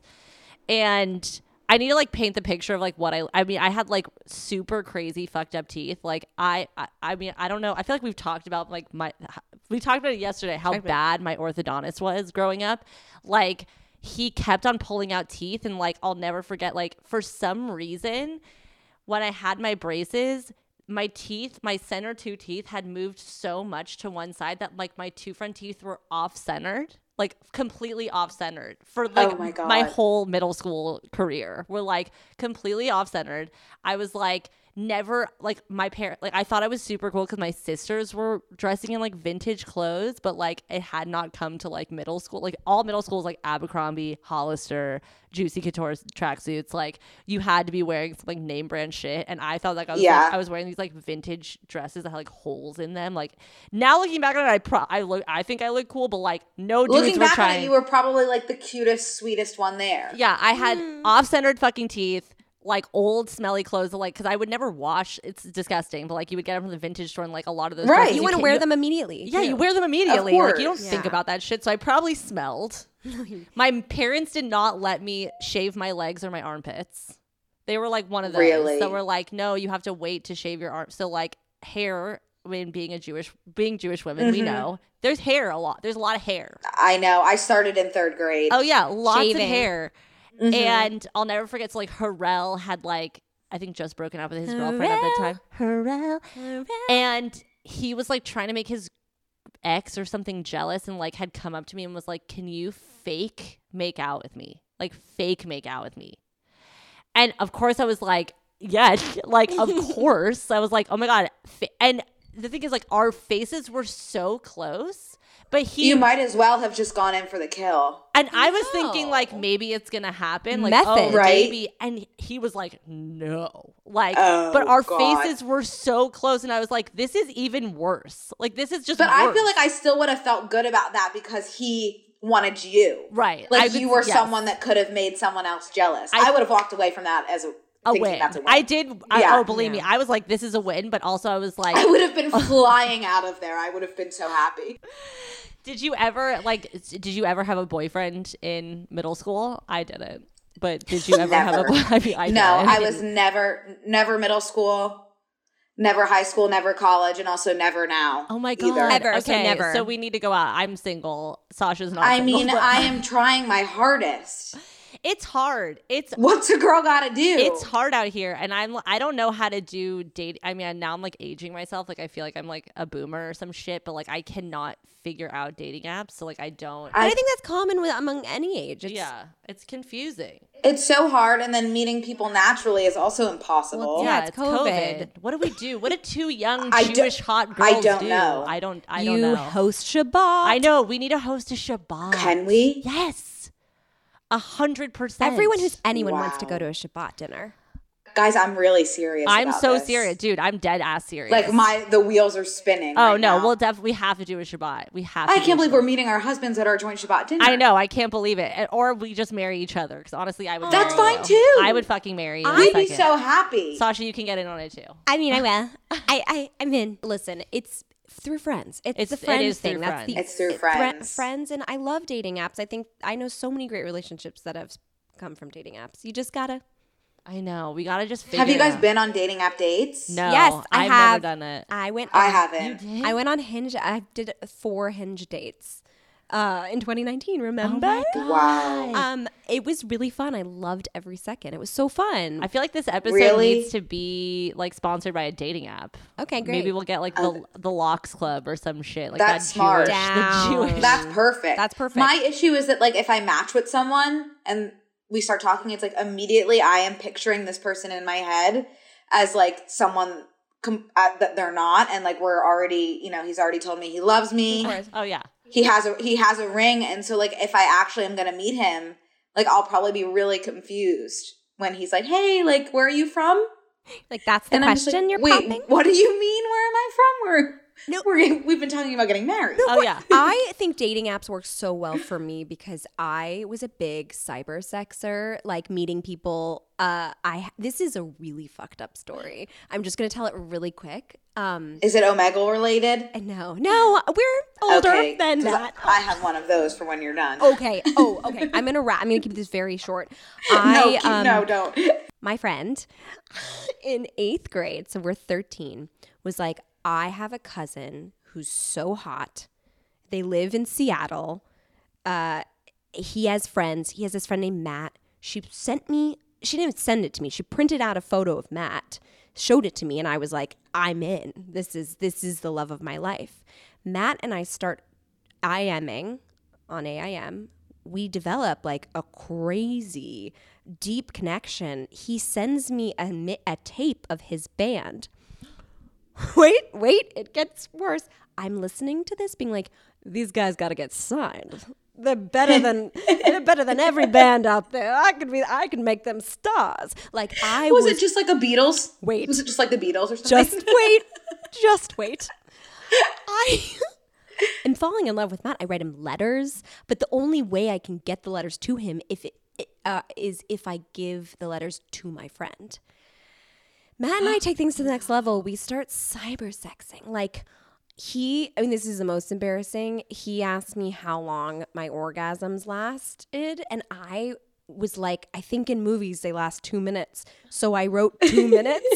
Speaker 2: And I need to like paint the picture of like what I I mean I had like super crazy fucked up teeth. Like I I, I mean I don't know. I feel like we've talked about like my we talked about it yesterday how bad my orthodontist was growing up. Like he kept on pulling out teeth, and like I'll never forget, like for some reason when I had my braces, my teeth, my center two teeth had moved so much to one side that like my two front teeth were off centered, like completely off centered for like
Speaker 4: Oh my God.
Speaker 2: my whole middle school career were like completely off centered. I was like never like my parent like I thought I was super cool because my sisters were dressing in like vintage clothes, but like it had not come to like middle school. Like all middle schools like Abercrombie, Hollister, Juicy Couture tracksuits, like you had to be wearing some like name brand shit, and I thought like I was
Speaker 4: Yeah.
Speaker 2: like, I was wearing these like vintage dresses that had like holes in them. Like now looking back on it, I pro- I look I think I look cool, but like no dudes
Speaker 4: Looking
Speaker 2: were
Speaker 4: back
Speaker 2: trying.
Speaker 4: on it, you were probably like the cutest, sweetest one there.
Speaker 2: Yeah, I had off-centered fucking teeth, like old smelly clothes, like because I would never wash. It's disgusting, but like you would get them from the vintage store, and like a lot of those.
Speaker 4: Right.
Speaker 2: dresses
Speaker 3: You want to
Speaker 2: can't-
Speaker 3: wear them immediately.
Speaker 2: Yeah,
Speaker 3: too.
Speaker 2: you wear them immediately. Like you don't
Speaker 4: course.
Speaker 2: think
Speaker 3: Yeah.
Speaker 2: about that shit. So I probably smelled. My parents did not let me shave my legs or my armpits. They were like one of those
Speaker 4: Really?
Speaker 2: that were like, no, you have to wait to shave your arms. So like hair. When being a Jewish, being Jewish women, we know there's hair a lot. There's a lot of hair.
Speaker 4: I know. I started in third grade.
Speaker 2: Oh yeah, lots
Speaker 3: Shaving.
Speaker 2: of hair. And I'll never forget. So like Harrell had like I think just broken up with his girlfriend at the time. Harrell. And he was like trying to make his ex or something jealous, and like had come up to me and was like, "Can you fake make out with me? Like fake make out with me?" And of course I was like, "Yeah, like of course." I was like, "Oh my God." Fa-. And the thing is like our faces were so close, but he
Speaker 4: You might as well have just gone in for the kill.
Speaker 2: and I was thinking,
Speaker 3: No.
Speaker 2: like, maybe it's going to happen. Like,
Speaker 3: Method.
Speaker 2: oh,
Speaker 4: Right.
Speaker 2: maybe. And he was like, no. Like,
Speaker 4: Oh,
Speaker 2: but our
Speaker 4: God.
Speaker 2: faces were so close. And I was like, this is even worse. Like, this is just
Speaker 4: But I
Speaker 2: worse.
Speaker 4: feel like I still would have felt good about that because he wanted you.
Speaker 2: Right.
Speaker 4: Like
Speaker 2: I
Speaker 4: you
Speaker 2: would-
Speaker 4: were
Speaker 2: yes.
Speaker 4: someone that could have made someone else jealous.
Speaker 2: I-
Speaker 4: I, would have walked away from that as a,
Speaker 2: A
Speaker 4: thinking
Speaker 2: win.
Speaker 4: that's a win.
Speaker 2: I did. I,
Speaker 4: Yeah.
Speaker 2: oh, believe me. I was like, this is a win. But also, I was like,
Speaker 4: I would have been flying out of there. I would have been so happy.
Speaker 2: did you ever, like, s- did you ever have a boyfriend in middle school? I didn't. But did you ever have a
Speaker 4: Never.
Speaker 2: boy? I mean, I
Speaker 4: No,
Speaker 2: did.
Speaker 4: I was never, never middle school, never high school, never college, and also never now.
Speaker 2: Oh my
Speaker 4: either.
Speaker 2: God.
Speaker 3: Ever, so
Speaker 2: Okay,
Speaker 3: never.
Speaker 2: So we need to go out. I'm single. Sasha's not
Speaker 4: I
Speaker 2: single,
Speaker 4: mean,
Speaker 2: but-
Speaker 4: I am trying my hardest.
Speaker 2: It's hard. It's
Speaker 4: What's a girl got to do?
Speaker 2: it's hard out here, and I'm I don't know how to do date. I mean, now I'm like aging myself. Like I feel like I'm like a boomer or some shit, but like I cannot figure out dating apps. So like I don't.
Speaker 3: But I think that's common with among any age. It's,
Speaker 2: yeah, it's confusing.
Speaker 4: It's so hard, and then meeting people naturally is also impossible.
Speaker 3: Well, Yeah, it's COVID.
Speaker 2: What do we do? What do two young
Speaker 4: I don't-
Speaker 2: Jewish hot
Speaker 4: I
Speaker 2: girls
Speaker 4: don't
Speaker 2: do?
Speaker 4: know.
Speaker 2: I don't. I
Speaker 3: you
Speaker 2: don't know.
Speaker 3: host Shabbat.
Speaker 2: I know we need to host a Shabbat.
Speaker 4: Can we?
Speaker 2: Yes. A hundred percent.
Speaker 3: Everyone who's anyone wants to
Speaker 4: Wow.
Speaker 3: go to a Shabbat dinner.
Speaker 4: Guys, I'm really serious.
Speaker 2: I'm
Speaker 4: about
Speaker 2: so
Speaker 4: this.
Speaker 2: serious, dude. I'm dead ass serious.
Speaker 4: Like my the wheels are spinning.
Speaker 2: Oh
Speaker 4: right
Speaker 2: no,
Speaker 4: now.
Speaker 2: we'll definitely we have to do a Shabbat. We have.
Speaker 4: I
Speaker 2: to do
Speaker 4: can't
Speaker 2: a
Speaker 4: believe
Speaker 2: Shabbat.
Speaker 4: we're meeting our husbands at our joint Shabbat dinner.
Speaker 2: I know. I can't believe it. And- Or we just marry each other. Because honestly, I would.
Speaker 4: That's
Speaker 2: marry
Speaker 4: fine
Speaker 2: you.
Speaker 4: too.
Speaker 2: I would fucking marry you. in a
Speaker 4: We'd be
Speaker 2: second.
Speaker 4: so happy.
Speaker 2: Sasha, you can get in on it too.
Speaker 3: I mean, I will. I, I, I'm in. Listen, it's through friends. It's,
Speaker 2: It's-
Speaker 3: the
Speaker 2: it
Speaker 3: friend
Speaker 2: is
Speaker 3: thing.
Speaker 2: through
Speaker 3: That's
Speaker 2: friends.
Speaker 3: the
Speaker 4: It's through
Speaker 3: it-
Speaker 4: friends.
Speaker 3: friends, and I love dating apps. I think I know so many great relationships that have come from dating apps. You just gotta.
Speaker 2: I know. We gotta just. Figure
Speaker 4: Have you
Speaker 2: it
Speaker 4: guys
Speaker 2: out.
Speaker 4: been on dating app dates?
Speaker 2: No.
Speaker 3: Yes, I
Speaker 2: I've
Speaker 3: have.
Speaker 2: never done it.
Speaker 3: I went.
Speaker 4: I
Speaker 3: on-
Speaker 4: haven't.
Speaker 2: You did?
Speaker 3: I went on Hinge. I did four Hinge dates uh, in twenty nineteen. Remember?
Speaker 2: Oh my god.
Speaker 4: Wow.
Speaker 3: Um, it was really fun. I loved every second. It was so fun.
Speaker 2: I feel like this episode
Speaker 4: Really?
Speaker 2: needs to be like sponsored by a dating app.
Speaker 3: Okay, great.
Speaker 2: Maybe we'll get like the the Locks Club or some shit like
Speaker 4: That's
Speaker 2: that
Speaker 4: smart.
Speaker 2: Jewish,
Speaker 3: Down.
Speaker 2: the Jewish.
Speaker 4: That's perfect.
Speaker 3: That's perfect.
Speaker 4: My issue is that like if I match with someone and we start talking, it's like immediately I am picturing this person in my head as like someone com- uh, that they're not, and like we're already, you know, he's already told me he loves me.
Speaker 3: Of course.
Speaker 2: Oh yeah.
Speaker 4: He has a he has a ring, and so like if I actually am gonna meet him, like I'll probably be really confused when he's like, "Hey, like where are you from?"
Speaker 3: Like that's the
Speaker 4: And I'm just
Speaker 3: question
Speaker 4: like,
Speaker 3: you're
Speaker 4: Wait,
Speaker 3: popping.
Speaker 4: what do you mean? Where am I from? We're
Speaker 3: No.
Speaker 4: we're we've been talking about getting married.
Speaker 2: Oh yeah.
Speaker 3: I think dating apps work so well for me because I was a big cyber sexer, like meeting people. Uh, I this is a really fucked up story. I'm just gonna tell it really quick. Um,
Speaker 4: Is it Omegle related?
Speaker 3: and no, no, we're older
Speaker 4: Okay,
Speaker 3: than
Speaker 4: 'cause
Speaker 3: that.
Speaker 4: I have one of those for when you're done.
Speaker 3: Okay. Oh, okay. I'm gonna wrap. I'm gonna keep this very short.
Speaker 4: no,
Speaker 3: I
Speaker 4: keep-
Speaker 3: um,
Speaker 4: no, don't.
Speaker 3: my friend in eighth grade, so we're thirteen, was like, I have a cousin who's so hot. They live in Seattle. Uh, he has friends. He has this friend named Matt. She sent me, she didn't even send it to me. She printed out a photo of Matt, showed it to me, and I was like, I'm in. This is this is the love of my life. Matt and I start IMing on A I M. We develop like a crazy deep connection. He sends me a, mi- a tape of his band. Wait, wait, it gets worse. I'm listening to this being like, these guys got to get signed. They're better than they're better than every band out there. I could be I could make them stars. Like I
Speaker 4: Was,
Speaker 3: was,
Speaker 4: it just like the Beatles?
Speaker 3: Wait.
Speaker 4: Was it just like the Beatles or something?
Speaker 3: just wait. Just wait. I am falling in love with Matt. I write him letters, but the only way I can get the letters to him if it, it uh, is if I give the letters to my friend. Matt and I take things to the next level. We start cyber sexing. Like he, I mean, this is the most embarrassing. He asked me how long my orgasms lasted, and I was like, I think in movies they last two minutes. So I wrote two minutes.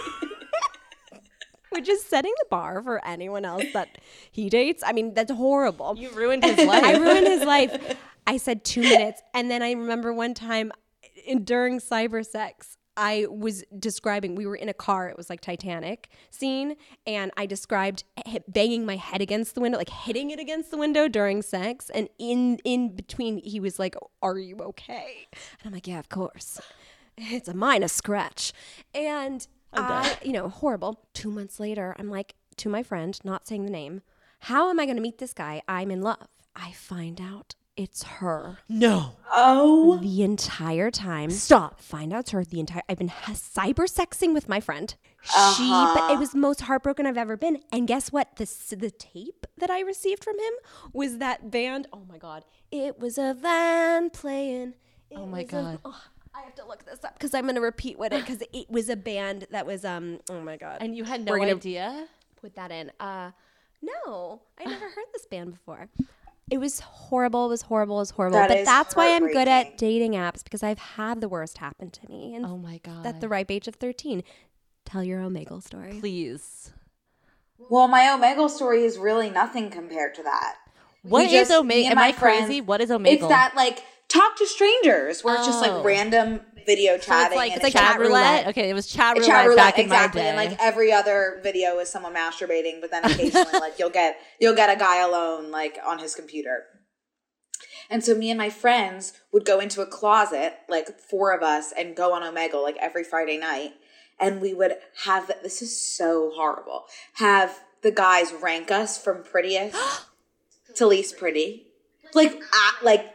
Speaker 3: Which is setting the bar for anyone else that he dates. I mean, that's horrible.
Speaker 2: You ruined his life.
Speaker 3: I ruined his life. I said two minutes. And then I remember one time in, during cyber sex, I was describing, we were in a car, it was like Titanic scene, and I described h- banging my head against the window, like hitting it against the window during sex. And in, in between, he was like, are you okay? And I'm like, yeah, of course. It's a minor scratch. And I, you know, horrible. Two months later, I'm like, to my friend, not saying the name, how am I going to meet this guy? I'm in love. I find out it's her.
Speaker 2: No.
Speaker 4: Oh,
Speaker 3: The entire time.
Speaker 2: Stop.
Speaker 3: Find out it's her the entire. I've been ha- cyber sexing with my friend.
Speaker 4: Uh-huh.
Speaker 3: She, but it was the most heartbroken I've ever been. And guess what? The s- the tape that I received from him was that band. Oh my god! It was a van playing. It
Speaker 2: Oh my
Speaker 3: was a-
Speaker 2: God.
Speaker 3: oh, I have to look this up because I'm gonna repeat what it because it was a band that was um. Oh my god!
Speaker 2: And you had no
Speaker 3: We're gonna-
Speaker 2: idea?
Speaker 3: Put that in. Uh, no, I never heard this band before. It was horrible. It was horrible. It was horrible.
Speaker 4: That
Speaker 3: but
Speaker 4: is
Speaker 3: that's why I'm good at
Speaker 4: heartbreaking.
Speaker 3: dating apps because I've had the worst happen to me. And
Speaker 2: Oh my god.
Speaker 3: at the ripe age of thirteen. Tell your Omegle story.
Speaker 2: Please.
Speaker 4: well, my Omegle story is really nothing compared to that.
Speaker 2: What
Speaker 4: We
Speaker 2: is
Speaker 4: just- me
Speaker 2: Omegle?
Speaker 4: and
Speaker 2: Am
Speaker 4: my
Speaker 2: I crazy?
Speaker 4: friends-
Speaker 2: What is Omegle?
Speaker 4: It's that like talk to strangers where it's just
Speaker 2: Oh.
Speaker 4: like random video
Speaker 2: So
Speaker 4: chatting.
Speaker 2: it's like
Speaker 4: and
Speaker 2: it's like chat roulette. Okay, it was chat roulette,
Speaker 4: Chat roulette,
Speaker 2: back in
Speaker 4: exactly.
Speaker 2: my day.
Speaker 4: And like every other video is someone masturbating, but then occasionally like you'll get you'll get a guy alone like on his computer. And so me and my friends would go into a closet, like four of us, and go on Omegle like every Friday night. And we would have, this is so horrible, have the guys rank us from prettiest to least pretty. Like, at, like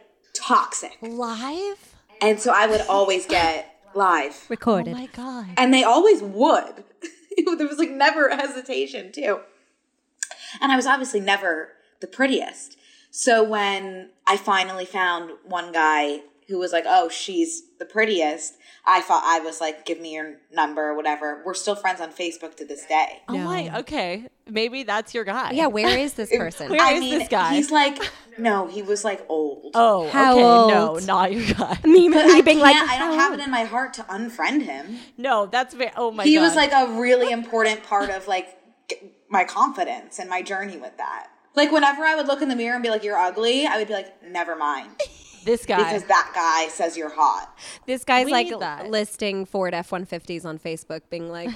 Speaker 4: toxic.
Speaker 2: Live?
Speaker 4: And so I would always get live.
Speaker 3: Recorded.
Speaker 2: Oh my God.
Speaker 4: And they always would. There was like never hesitation too. And I was obviously never the prettiest. So when I finally found one guy who was like, oh, she's the prettiest, I thought I was like, give me your number or whatever. We're still friends on Facebook to this day.
Speaker 2: Oh my, okay. Maybe that's your guy.
Speaker 3: Yeah, where is this person?
Speaker 2: Where
Speaker 4: I
Speaker 2: is
Speaker 4: mean,
Speaker 2: this guy?
Speaker 4: he's like, no, he was like old.
Speaker 2: Oh,
Speaker 3: How
Speaker 2: okay.
Speaker 3: old?
Speaker 2: No, not your guy.
Speaker 3: Me,
Speaker 4: But
Speaker 3: me
Speaker 4: I
Speaker 3: being
Speaker 4: can't,
Speaker 3: like,
Speaker 4: I don't
Speaker 3: "How
Speaker 4: have it in my heart to unfriend him.
Speaker 2: No, that's very, oh my
Speaker 4: He
Speaker 2: God.
Speaker 4: was like a really important part of like g- my confidence and my journey with that. Like whenever I would look in the mirror and be like, you're ugly, I would be like, never mind.
Speaker 2: this guy.
Speaker 4: Because that guy says you're hot.
Speaker 3: This guy's
Speaker 2: We
Speaker 3: like
Speaker 2: need that.
Speaker 3: listing Ford F one fifties on Facebook, being like,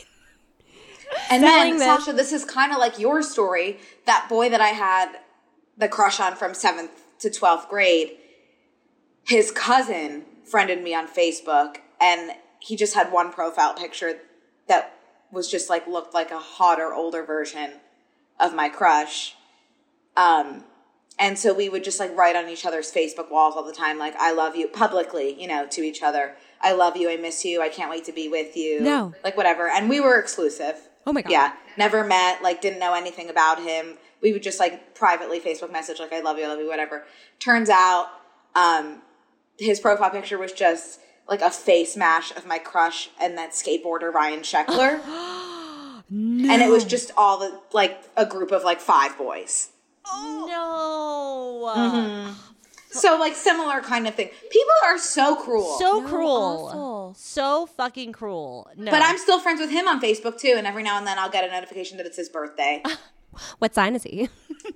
Speaker 4: And
Speaker 3: Selling
Speaker 4: then,
Speaker 3: them.
Speaker 4: Sasha, this is kind of like your story. That boy that I had the crush on from seventh to twelfth grade, his cousin friended me on Facebook, and he just had one profile picture that was just like, looked like a hotter, older version of my crush. Um, and so we would just like write on each other's Facebook walls all the time, like, I love you, publicly, you know, to each other. I love you, I miss you, I can't wait to be with you.
Speaker 3: No.
Speaker 4: Like whatever. And we were exclusive.
Speaker 3: Oh my God.
Speaker 4: Yeah. Never met, like didn't know anything about him. We would just like privately Facebook message, like, I love you, I love you, whatever. Turns out, um, his profile picture was just like a face mash of my crush and that skateboarder Ryan Sheckler.
Speaker 3: no.
Speaker 4: And it was just all the, like a group of like five boys.
Speaker 2: No.
Speaker 4: Mm-hmm. So like similar kind of thing. People are so cruel.
Speaker 2: So
Speaker 3: No,
Speaker 2: cruel.
Speaker 3: awful.
Speaker 2: So fucking cruel. No.
Speaker 4: But I'm still friends with him on Facebook too, and every now and then I'll get a notification that it's his birthday.
Speaker 3: What sign is he?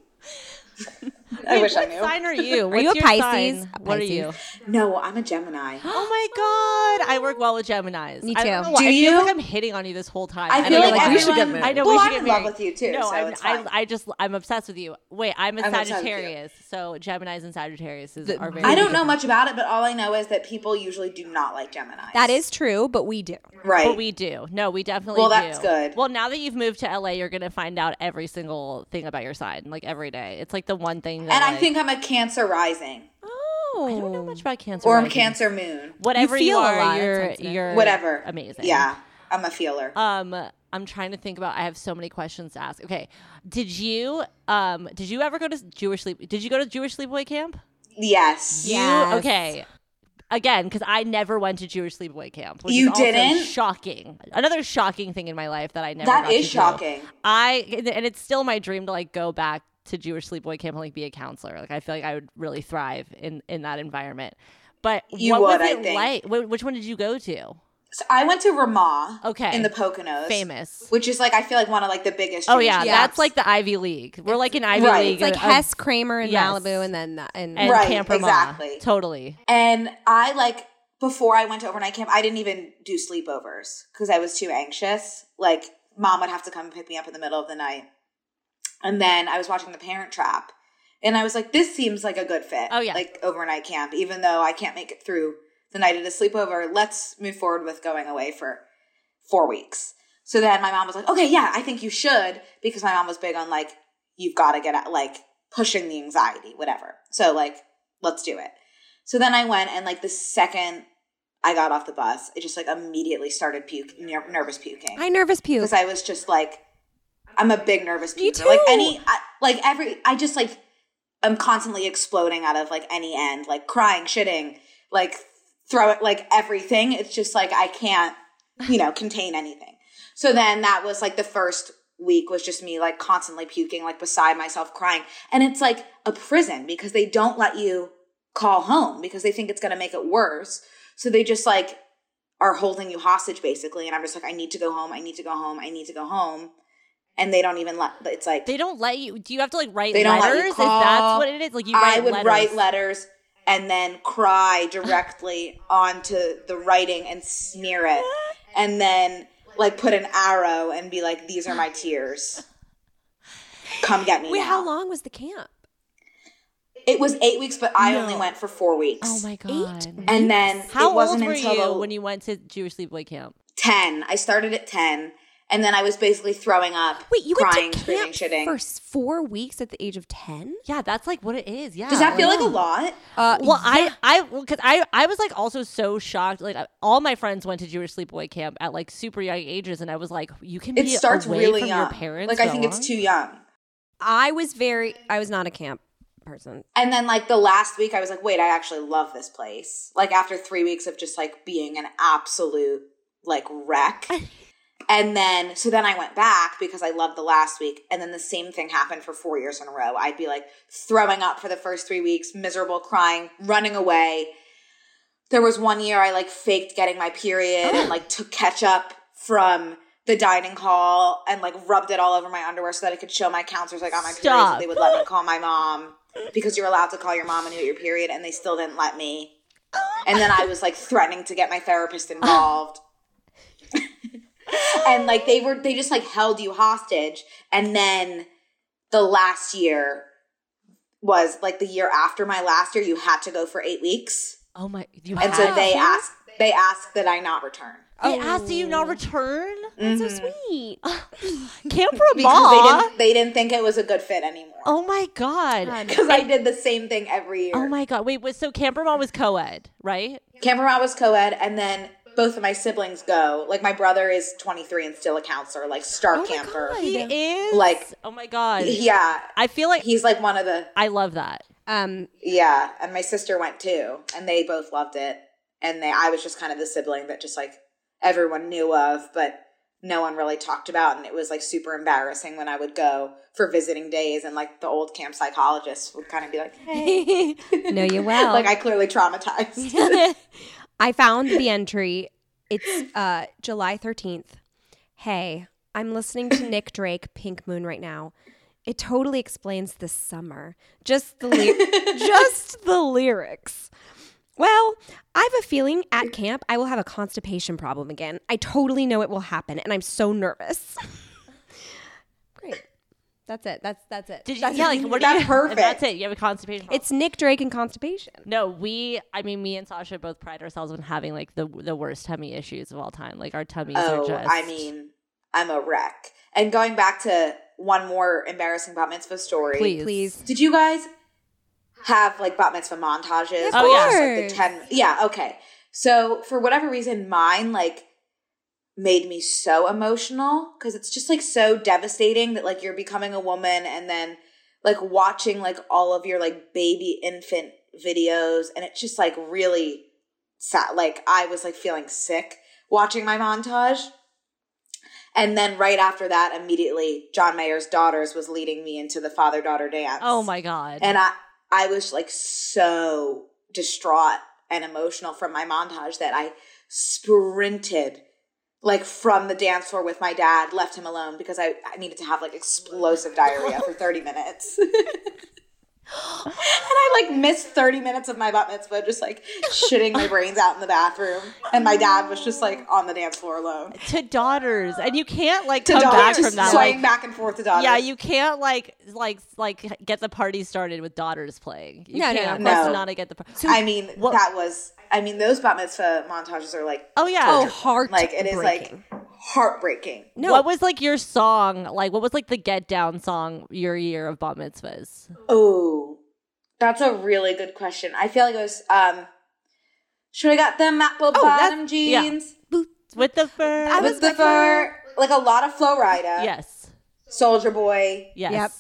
Speaker 4: I wish I
Speaker 2: What
Speaker 4: knew.
Speaker 2: sign are you?
Speaker 3: Are you
Speaker 2: What's
Speaker 3: a
Speaker 2: your
Speaker 3: Pisces?
Speaker 2: sign?
Speaker 3: A
Speaker 2: What are
Speaker 3: Pisces.
Speaker 2: you?
Speaker 4: No, I'm a Gemini.
Speaker 2: Oh my God. I work well with Geminis.
Speaker 3: Me
Speaker 2: I don't
Speaker 3: too.
Speaker 2: know why.
Speaker 4: Do
Speaker 2: I feel
Speaker 4: you?
Speaker 2: like I'm hitting on you this whole time.
Speaker 4: I
Speaker 2: And
Speaker 4: feel
Speaker 2: I'm
Speaker 4: like,
Speaker 3: like, we
Speaker 4: everyone,
Speaker 3: should get married.
Speaker 2: I know
Speaker 4: well,
Speaker 2: we should
Speaker 4: I'm
Speaker 2: get
Speaker 4: in
Speaker 2: married.
Speaker 4: love with you too,
Speaker 2: No,
Speaker 4: so
Speaker 2: I'm,
Speaker 4: it's
Speaker 2: I,
Speaker 4: fine.
Speaker 2: I just, I'm obsessed with you. Wait, I'm a
Speaker 4: I'm obsessed with you.
Speaker 2: Sagittarius. So Geminis and Sagittarius is,
Speaker 3: The-
Speaker 2: are very
Speaker 4: I don't know
Speaker 2: different.
Speaker 4: much about it, but all I know is that people usually do not like Geminis.
Speaker 3: That is true, but we do.
Speaker 4: right.
Speaker 2: But we do. No, we definitely
Speaker 4: Well,
Speaker 2: do.
Speaker 4: that's good.
Speaker 2: Well, now that you've moved to L A, you're going to find out every single thing about your sign, like every day. It's like the one thing that
Speaker 4: and I
Speaker 2: like-
Speaker 4: think I'm a Cancer rising
Speaker 3: Oh.
Speaker 2: I don't know much about Cancer.
Speaker 4: or I'm
Speaker 2: rising.
Speaker 4: Cancer moon.
Speaker 2: Whatever you,
Speaker 3: feel a
Speaker 2: are,
Speaker 3: lot of
Speaker 2: you're,
Speaker 3: sensitive.
Speaker 2: you're
Speaker 4: Whatever.
Speaker 2: amazing.
Speaker 4: Yeah, I'm a feeler.
Speaker 2: Um, I'm trying to think about. I have so many questions to ask. Okay, did you um did you ever go to Jewish sleep? Did you go to Jewish sleepaway camp?
Speaker 4: yes.
Speaker 2: You
Speaker 3: Yes.
Speaker 2: okay? Again, because I never went to Jewish sleepaway camp. Which
Speaker 4: You
Speaker 2: is also
Speaker 4: didn't?
Speaker 2: Shocking. Another shocking thing in my life that I never.
Speaker 4: That
Speaker 2: got
Speaker 4: is
Speaker 2: to do.
Speaker 4: shocking.
Speaker 2: I and it's still my dream to like go back to Jewish sleepaway camp and like be a counselor. Like I feel like I would really thrive in in that environment. But
Speaker 4: You
Speaker 2: what
Speaker 4: would,
Speaker 2: was
Speaker 4: I
Speaker 2: it
Speaker 4: think.
Speaker 2: like? Wh- Which one did you go to?
Speaker 4: So I went to Ramah.
Speaker 2: Okay.
Speaker 4: In the Poconos.
Speaker 2: Famous.
Speaker 4: Which is like, I feel like one of like the biggest.
Speaker 2: Oh
Speaker 4: Jewish
Speaker 2: yeah,
Speaker 4: camps.
Speaker 2: that's like the Ivy League. We're like an Ivy
Speaker 4: Right.
Speaker 2: League.
Speaker 3: It's like
Speaker 2: of-
Speaker 3: Hess, Kramer, and
Speaker 2: yes.
Speaker 3: Malibu, and then that, and,
Speaker 2: and
Speaker 4: Right,
Speaker 2: Camp Ramah.
Speaker 4: exactly.
Speaker 2: Totally.
Speaker 4: And I like, before I went to overnight camp, I didn't even do sleepovers because I was too anxious. Like, mom would have to come and pick me up in the middle of the night. And then I was watching The Parent Trap. And I was like, this seems like a good fit.
Speaker 2: Oh, yeah.
Speaker 4: Like, overnight camp. Even though I can't make it through the night at a sleepover, let's move forward with going away for four weeks. So then my mom was like, okay, yeah, I think you should. Because my mom was big on, like, you've got to get out, like, pushing the anxiety, whatever. So, like, let's do it. So then I went, and like the second I got off the bus, it just like immediately started puke, ner- nervous puking.
Speaker 3: I nervous puke.
Speaker 4: Because I was just like, I'm a big nervous
Speaker 3: Me
Speaker 4: puker. Like
Speaker 3: too.
Speaker 4: any, I, like every, I just like, I'm constantly exploding out of like any end, like crying, shitting, like throw it, like everything. It's just like, I can't, you know, contain anything. So then that was like the first week was just me like constantly puking, like beside myself crying. And it's like a prison because they don't let you call home because they think it's going to make it worse. So they just like are holding you hostage basically. And I'm just like, I need to go home. I need to go home. I need to go home. And they don't even let, it's like,
Speaker 2: They don't let you. Do you have to like write
Speaker 4: They don't let you
Speaker 2: letters? Is
Speaker 4: call.
Speaker 2: that what it is? Like you write
Speaker 4: I would
Speaker 2: letters.
Speaker 4: write letters and then cry directly onto the writing and smear it. And then like put an arrow and be like, these are my tears. Come get me
Speaker 3: Wait,
Speaker 4: now.
Speaker 3: how long was the camp?
Speaker 4: It was eight weeks, but I
Speaker 3: No.
Speaker 4: only went for four weeks.
Speaker 2: Oh my god.
Speaker 4: And then
Speaker 2: How
Speaker 4: it wasn't
Speaker 2: old were
Speaker 4: until
Speaker 2: you
Speaker 4: the-
Speaker 2: when you went to Jewish sleepaway camp?
Speaker 4: ten. I started at ten. And then I was basically throwing up,
Speaker 3: Wait, you
Speaker 4: crying,
Speaker 3: went to
Speaker 4: screaming,
Speaker 3: camp
Speaker 4: shitting.
Speaker 3: for s- four weeks at the age of ten?
Speaker 2: Yeah, that's like what it is. Yeah.
Speaker 4: Does that feel like a lot?
Speaker 3: Uh,
Speaker 2: Well,
Speaker 3: yeah.
Speaker 2: I, I, because I, I was like also so shocked. Like all my friends went to Jewish sleepaway camp at like super young ages, and I was like, you can be
Speaker 4: It starts
Speaker 2: away
Speaker 4: really
Speaker 2: from
Speaker 4: young.
Speaker 2: your parents.
Speaker 4: Like I
Speaker 2: so
Speaker 4: think it's
Speaker 2: long?
Speaker 4: too young.
Speaker 3: I was very, I was not a camp person.
Speaker 4: And then like the last week I was like, wait, I actually love this place. Like after three weeks of just like being an absolute like wreck. And then, so then I went back because I loved the last week. And then the same thing happened for four years in a row. I'd be like throwing up for the first three weeks, miserable, crying, running away. There was one year I like faked getting my period and like took ketchup from the dining hall and like rubbed it all over my underwear so that I could show my counselors like on my period
Speaker 2: Stop.
Speaker 4: so they would let me call my mom because you're allowed to call your mom when you get your period, and they still didn't let me. And then I was like threatening to get my therapist involved. And like they were, they just like held you hostage. And then the last year was like the year after my last year, you had to go for eight weeks.
Speaker 2: Oh my! You
Speaker 4: And
Speaker 2: had
Speaker 4: so they
Speaker 2: to?
Speaker 4: asked, they asked that I not return.
Speaker 2: They asked you not return.
Speaker 3: That's so sweet.
Speaker 2: Camp
Speaker 4: Because they
Speaker 2: Ramah.
Speaker 4: didn't, they didn't think it was a good fit anymore.
Speaker 2: Oh my god.
Speaker 4: Because I did the same thing every year.
Speaker 2: Oh my god. Wait. Was, so Camp Ramah was co-ed, right?
Speaker 4: Camp Ramah was co-ed, and then both of my siblings go. Like my brother is twenty-three and still a counselor, like star camper.
Speaker 2: He is.
Speaker 4: Like-
Speaker 2: Oh my god.
Speaker 4: Yeah,
Speaker 2: I feel like
Speaker 4: he's like one of the
Speaker 2: I love that.
Speaker 3: Um,
Speaker 4: yeah. And my sister went too, and they both loved it. And they, I was just kind of the sibling that just like everyone knew of, but no one really talked about. And it was like super embarrassing when I would go for visiting days, and like the old camp psychologist would kind of be like, "Hey,
Speaker 3: know you well.
Speaker 4: like I clearly traumatized."
Speaker 3: I found the entry. It's uh, July thirteenth. Hey, I'm listening to Nick Drake, Pink Moon right now. It totally explains this summer. Just the ly- just the lyrics. Well, I have a feeling at camp I will have a constipation problem again. I totally know it will happen, and I'm so nervous. Great. That's it. That's that's it.
Speaker 2: Did you?
Speaker 3: That's
Speaker 2: Yeah.
Speaker 3: it.
Speaker 2: Like what?
Speaker 4: That's
Speaker 2: do you,
Speaker 4: perfect.
Speaker 2: And that's it. You have a constipation. problem.
Speaker 3: It's Nick Drake and constipation.
Speaker 2: No, we. I mean, me and Sasha both pride ourselves on having like the the worst tummy issues of all time. Like our tummies
Speaker 4: Oh,
Speaker 2: are just.
Speaker 4: I mean, I'm a wreck. And going back to one more embarrassing bat mitzvah story.
Speaker 2: Please.
Speaker 3: Please.
Speaker 4: Did you guys have like bat mitzvah montages?
Speaker 3: Of
Speaker 2: Oh, yeah.
Speaker 4: Just, like,
Speaker 3: course.
Speaker 4: the ten. Yeah. Okay. So for whatever reason, mine like made me so emotional because it's just like so devastating that like you're becoming a woman and then like watching like all of your like baby infant videos, and it's just like really sad. Like I was like feeling sick watching my montage. And then right after that, immediately John Mayer's Daughters was leading me into the father-daughter dance.
Speaker 2: Oh my god.
Speaker 4: And I, I was like so distraught and emotional from my montage that I sprinted like from the dance floor with my dad, left him alone because I, I needed to have like explosive diarrhea for thirty minutes. And I like missed thirty minutes of my bat mitzvah just like shitting my brains out in the bathroom. And my dad was just like on the dance floor alone.
Speaker 2: To Daughters, and you can't like
Speaker 4: To
Speaker 2: come
Speaker 4: Daughters,
Speaker 2: back
Speaker 4: just
Speaker 2: from that.
Speaker 4: swaying
Speaker 2: Like,
Speaker 4: back and forth to Daughters.
Speaker 2: yeah, you can't like like like get the party started with Daughters playing. You
Speaker 3: No, no,
Speaker 2: can't.
Speaker 3: no.
Speaker 2: That's
Speaker 4: No.
Speaker 2: not to get the. Par-
Speaker 4: I mean,
Speaker 2: What-
Speaker 4: that was, I mean, those bat mitzvah montages are like,
Speaker 2: oh yeah.
Speaker 3: Oh, heart
Speaker 4: like, it is like heartbreaking.
Speaker 3: No.
Speaker 2: What was like your song? Like, what was like the get down song your year of bat mitzvahs?
Speaker 4: Oh, that's a really good question. I feel like it was, um, should I got them apple
Speaker 3: Oh, that's-
Speaker 4: bottom jeans
Speaker 2: With the fur.
Speaker 3: I was
Speaker 4: with the
Speaker 3: my
Speaker 4: fur, like a lot of Flo Rida,
Speaker 2: yes.
Speaker 4: Soldier Boy.
Speaker 2: Yes.
Speaker 3: Yep.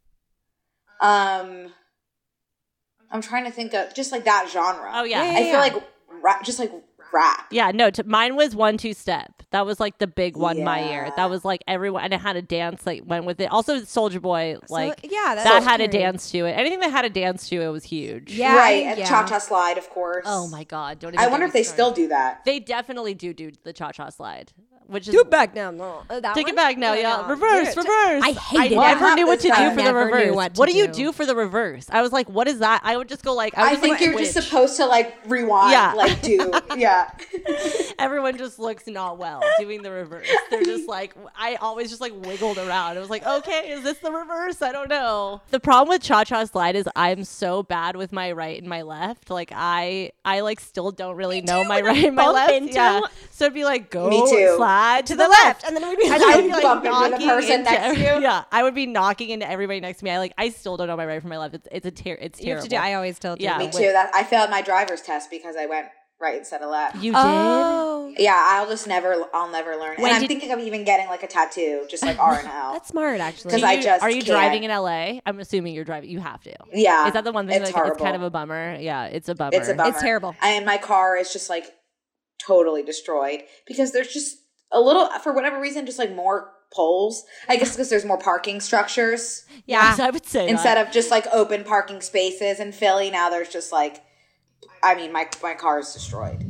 Speaker 4: Um, I'm trying to think of just like that genre.
Speaker 2: Oh yeah.
Speaker 3: Yeah,
Speaker 4: I feel like rap, just like rap.
Speaker 2: Yeah, no, to, mine was one two step. That was like the big one my year.
Speaker 4: Yeah.
Speaker 2: That was like everyone, and it had a dance that went with it. Also, Soldier Boy, like
Speaker 3: yeah, that
Speaker 2: that
Speaker 3: was
Speaker 2: had a
Speaker 3: scary.
Speaker 2: dance to it. Anything that had a dance to it was huge.
Speaker 3: Yeah,
Speaker 4: right, and
Speaker 3: yeah.
Speaker 4: Cha Cha Slide, of course.
Speaker 2: Oh my god! Don't. Even
Speaker 4: I
Speaker 2: get
Speaker 4: wonder
Speaker 2: me
Speaker 4: if they
Speaker 2: started.
Speaker 4: still do that.
Speaker 2: They definitely do do the cha cha slide, which is
Speaker 3: Do it back now. No. Uh, that
Speaker 2: take
Speaker 3: one?
Speaker 2: it back now.
Speaker 3: No,
Speaker 2: Yeah,
Speaker 3: no.
Speaker 2: reverse,
Speaker 3: Yeah,
Speaker 2: reverse.
Speaker 3: I hated
Speaker 2: I
Speaker 3: it.
Speaker 2: never knew what to do
Speaker 4: I
Speaker 2: for the
Speaker 3: never knew
Speaker 2: reverse.
Speaker 3: what to
Speaker 2: What do you
Speaker 3: do.
Speaker 2: do for the reverse? I was like, what is that? I would just go like, I,
Speaker 4: I
Speaker 2: would
Speaker 4: think
Speaker 2: just,
Speaker 4: you're
Speaker 2: like,
Speaker 4: just
Speaker 2: twitch.
Speaker 4: supposed to like rewind,
Speaker 2: Yeah.
Speaker 4: like do, yeah.
Speaker 2: Everyone just looks not well doing the reverse. They're just like, I always just like wiggled around. I was like, okay, is this the reverse? I don't know. The problem with cha-cha slide is I'm so bad with my right and my left. Like I, I like still don't really know my right and my
Speaker 3: bump
Speaker 2: left.
Speaker 3: into-
Speaker 2: Yeah. So it'd be like, go
Speaker 4: Me too.
Speaker 2: slide to,
Speaker 3: To
Speaker 2: the,
Speaker 3: the
Speaker 2: left.
Speaker 3: left, and then we'd be
Speaker 2: And I would be like
Speaker 4: Bump into the
Speaker 2: knocking
Speaker 4: person
Speaker 2: into
Speaker 4: next to
Speaker 2: every-
Speaker 4: you.
Speaker 2: Yeah, I would be knocking into everybody next to me. I like, I still don't know my right from my left. It's, it's a ter- it's
Speaker 3: You
Speaker 2: terrible.
Speaker 3: have to do. I always still do.
Speaker 2: Yeah.
Speaker 4: Me
Speaker 2: wait.
Speaker 4: too. That I failed my driver's test because I went right instead of left.
Speaker 2: You did?
Speaker 3: Oh,
Speaker 4: Yeah, I'll just never, I'll never learn.
Speaker 3: When
Speaker 4: and I'm
Speaker 3: did-
Speaker 4: thinking of even getting like a tattoo, just like R and L.
Speaker 3: that's smart, actually.
Speaker 4: Because
Speaker 2: Do
Speaker 4: I
Speaker 2: you-
Speaker 4: just
Speaker 2: Are you
Speaker 4: can't.
Speaker 2: driving in L A? I'm assuming you're driving. You have to.
Speaker 4: Yeah.
Speaker 2: Is that the one thing?
Speaker 4: It's
Speaker 2: Like, it's kind
Speaker 4: horrible.
Speaker 2: of a bummer. Yeah, it's a bummer.
Speaker 4: It's a bummer.
Speaker 3: It's terrible.
Speaker 4: And my car is just like totally destroyed because there's just a little, for whatever reason, just like more poles. I guess because there's more parking structures
Speaker 2: Yeah, I would say
Speaker 4: instead
Speaker 2: that.
Speaker 4: of just like open parking spaces in Philly. Now there's just like, I mean, my my car is destroyed.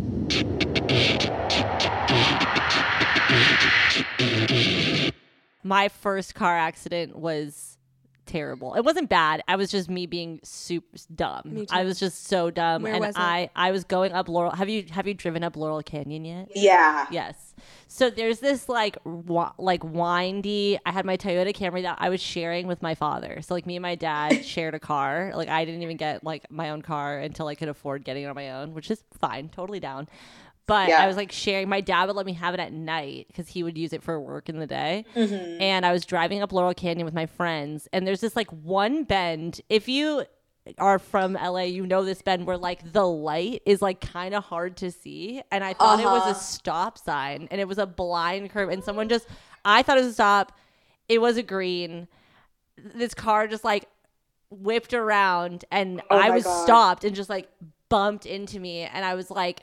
Speaker 2: My first car accident was terrible. It wasn't bad. I was just me being super dumb.
Speaker 3: Me too.
Speaker 2: I was just so dumb.
Speaker 3: Where
Speaker 2: and
Speaker 3: was it?
Speaker 2: I I was going up Laurel. Have you have you driven up Laurel Canyon yet?
Speaker 4: Yeah.
Speaker 2: Yes. So there's this like wa- like windy. I had my Toyota Camry that I was sharing with my father. So like me and my dad shared a car. Like I didn't even get like my own car until I could afford getting it on my own, which is fine, totally down. But
Speaker 4: Yeah.
Speaker 2: I was like sharing. My dad would let me have it at night because he would use it for work in the day.
Speaker 4: Mm-hmm.
Speaker 2: And I was driving up Laurel Canyon with my friends, and there's this like one bend. If you are from L A, you know this bend where like the light is like kind of hard to see, and I thought it was
Speaker 4: Uh-huh.
Speaker 2: a stop sign, and it was a blind curve, and someone just I thought it was a stop. It was a green. This car just like whipped around, and
Speaker 4: Oh
Speaker 2: I
Speaker 4: my
Speaker 2: was
Speaker 4: God.
Speaker 2: stopped and just like bumped into me, and I was like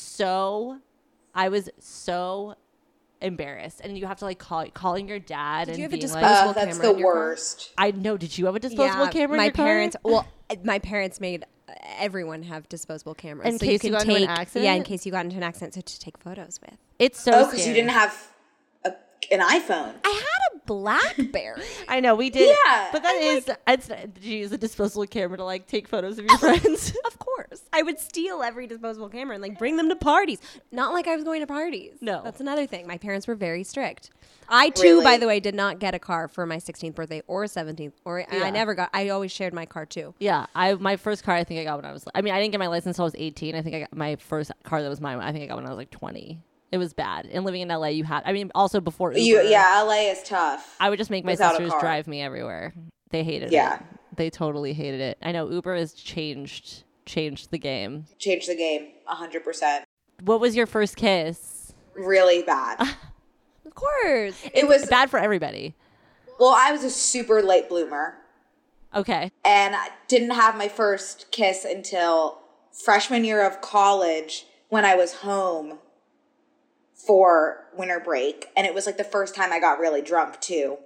Speaker 2: so I was so embarrassed, and you have to like call calling your dad.
Speaker 3: Did
Speaker 2: and
Speaker 3: you have a
Speaker 2: being like,
Speaker 3: disposable
Speaker 4: Uh, that's
Speaker 3: camera
Speaker 4: the
Speaker 3: in your car?
Speaker 4: worst.
Speaker 2: I know. Did you have a disposable
Speaker 3: yeah,
Speaker 2: camera? In
Speaker 3: my
Speaker 2: your car?
Speaker 3: parents. Well, uh, my parents made uh, everyone have disposable cameras,
Speaker 2: In
Speaker 3: so
Speaker 2: case
Speaker 3: you
Speaker 2: you
Speaker 3: can
Speaker 2: got into
Speaker 3: take.
Speaker 2: an accident?
Speaker 3: Yeah, in case you got into an accident, so to take photos with.
Speaker 2: It's so.
Speaker 4: Oh, because
Speaker 2: scary.
Speaker 4: you didn't have a, an iPhone.
Speaker 3: I had a BlackBerry.
Speaker 2: I know we did.
Speaker 4: Yeah,
Speaker 2: but that is. It's, did you use a disposable camera to like take photos of your friends?
Speaker 3: Of course, I would steal every disposable camera and like bring them to parties. Not like I was going to parties.
Speaker 2: No.
Speaker 3: That's another thing. My parents were very strict. I too,
Speaker 4: Really?
Speaker 3: by the way, did not get a car for my sixteenth birthday or seventeenth, or and
Speaker 2: Yeah.
Speaker 3: I never got. I always shared my car too.
Speaker 2: Yeah, I my first car I think I got when I was. I mean, I didn't get my license until I was eighteen. I think I got my first car that was mine. I think I got when I was like twenty. It was bad. And living in L A, you had. I mean, also before Uber,
Speaker 4: You, yeah, L A is tough.
Speaker 2: I would just make my
Speaker 4: Without a
Speaker 2: sisters
Speaker 4: car.
Speaker 2: drive me everywhere. They hated
Speaker 4: Yeah.
Speaker 2: it. They totally hated it. I know Uber has changed changed the game.
Speaker 4: Change the game, one hundred percent.
Speaker 2: What was your first kiss?
Speaker 4: Really bad.
Speaker 3: Of course.
Speaker 4: It was,
Speaker 2: Bad for everybody.
Speaker 4: well, I was a super late bloomer.
Speaker 2: Okay.
Speaker 4: And I didn't have my first kiss until freshman year of college when I was home for winter break. And it was like the first time I got really drunk too.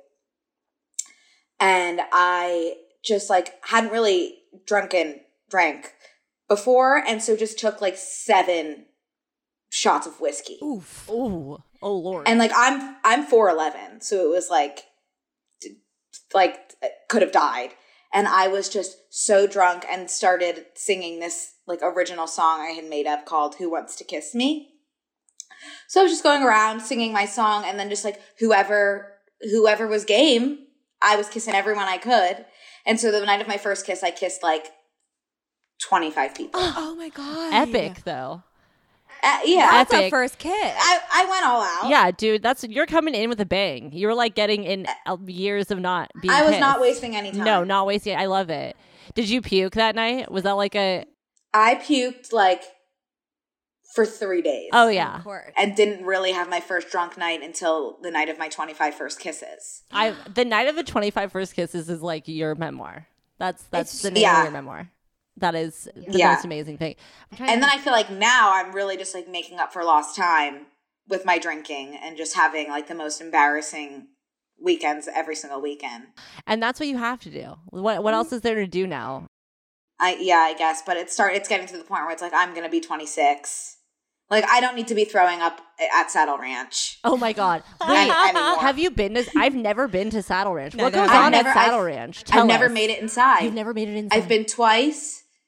Speaker 4: And I just like hadn't really drunken, drank before. And so just took like seven shots of whiskey.
Speaker 2: Oof. Ooh. Oh Lord.
Speaker 4: And like I'm I'm four eleven, so it was like d- like could have died. And I was just so drunk and started singing this like original song I had made up called Who Wants to Kiss Me? So I was just going around singing my song, and then just like whoever whoever was game, I was kissing everyone I could. And so the night of my first kiss, I kissed like twenty-five people.
Speaker 3: Oh my god.
Speaker 2: Epic though.
Speaker 4: Uh, yeah.
Speaker 3: That's
Speaker 2: Epic.
Speaker 3: a first kiss.
Speaker 4: I, I went all out.
Speaker 2: Yeah, dude, that's you're coming in with a bang. You're like getting in uh, years of not being
Speaker 4: I was not
Speaker 2: kissed.
Speaker 4: wasting any time.
Speaker 2: No, not wasting. I love it. Did you puke that night? Was that like a
Speaker 4: I puked like for three days.
Speaker 2: Oh yeah.
Speaker 3: Of course.
Speaker 4: And didn't really have my first drunk night until the night of my twenty-five first kisses.
Speaker 2: I the night of the twenty-five first kisses is like your memoir. That's that's
Speaker 3: It's-
Speaker 2: the name
Speaker 4: yeah.
Speaker 2: of your memoir. That is the
Speaker 4: Yeah.
Speaker 2: most amazing thing. I'm trying
Speaker 4: And
Speaker 2: to-
Speaker 4: then I feel like now I'm really just like making up for lost time with my drinking and just having like the most embarrassing weekends every single weekend.
Speaker 2: and that's what you have to do. What what else is there to do now?
Speaker 4: I yeah, I guess, but it start it's getting to the point where it's like I'm going to be twenty-six. Like I don't need to be throwing up at Saddle Ranch.
Speaker 2: Oh my god.
Speaker 4: Any-
Speaker 2: Wait,
Speaker 4: anymore.
Speaker 2: have you been to I've never been to Saddle Ranch. What
Speaker 3: Neither
Speaker 2: goes
Speaker 3: have I.
Speaker 2: on
Speaker 4: I've never-
Speaker 2: at Saddle
Speaker 4: I've-
Speaker 2: Ranch?
Speaker 4: I've
Speaker 2: Tell
Speaker 4: never
Speaker 2: us.
Speaker 4: made it inside.
Speaker 2: You've never made it inside.
Speaker 4: I've been twice.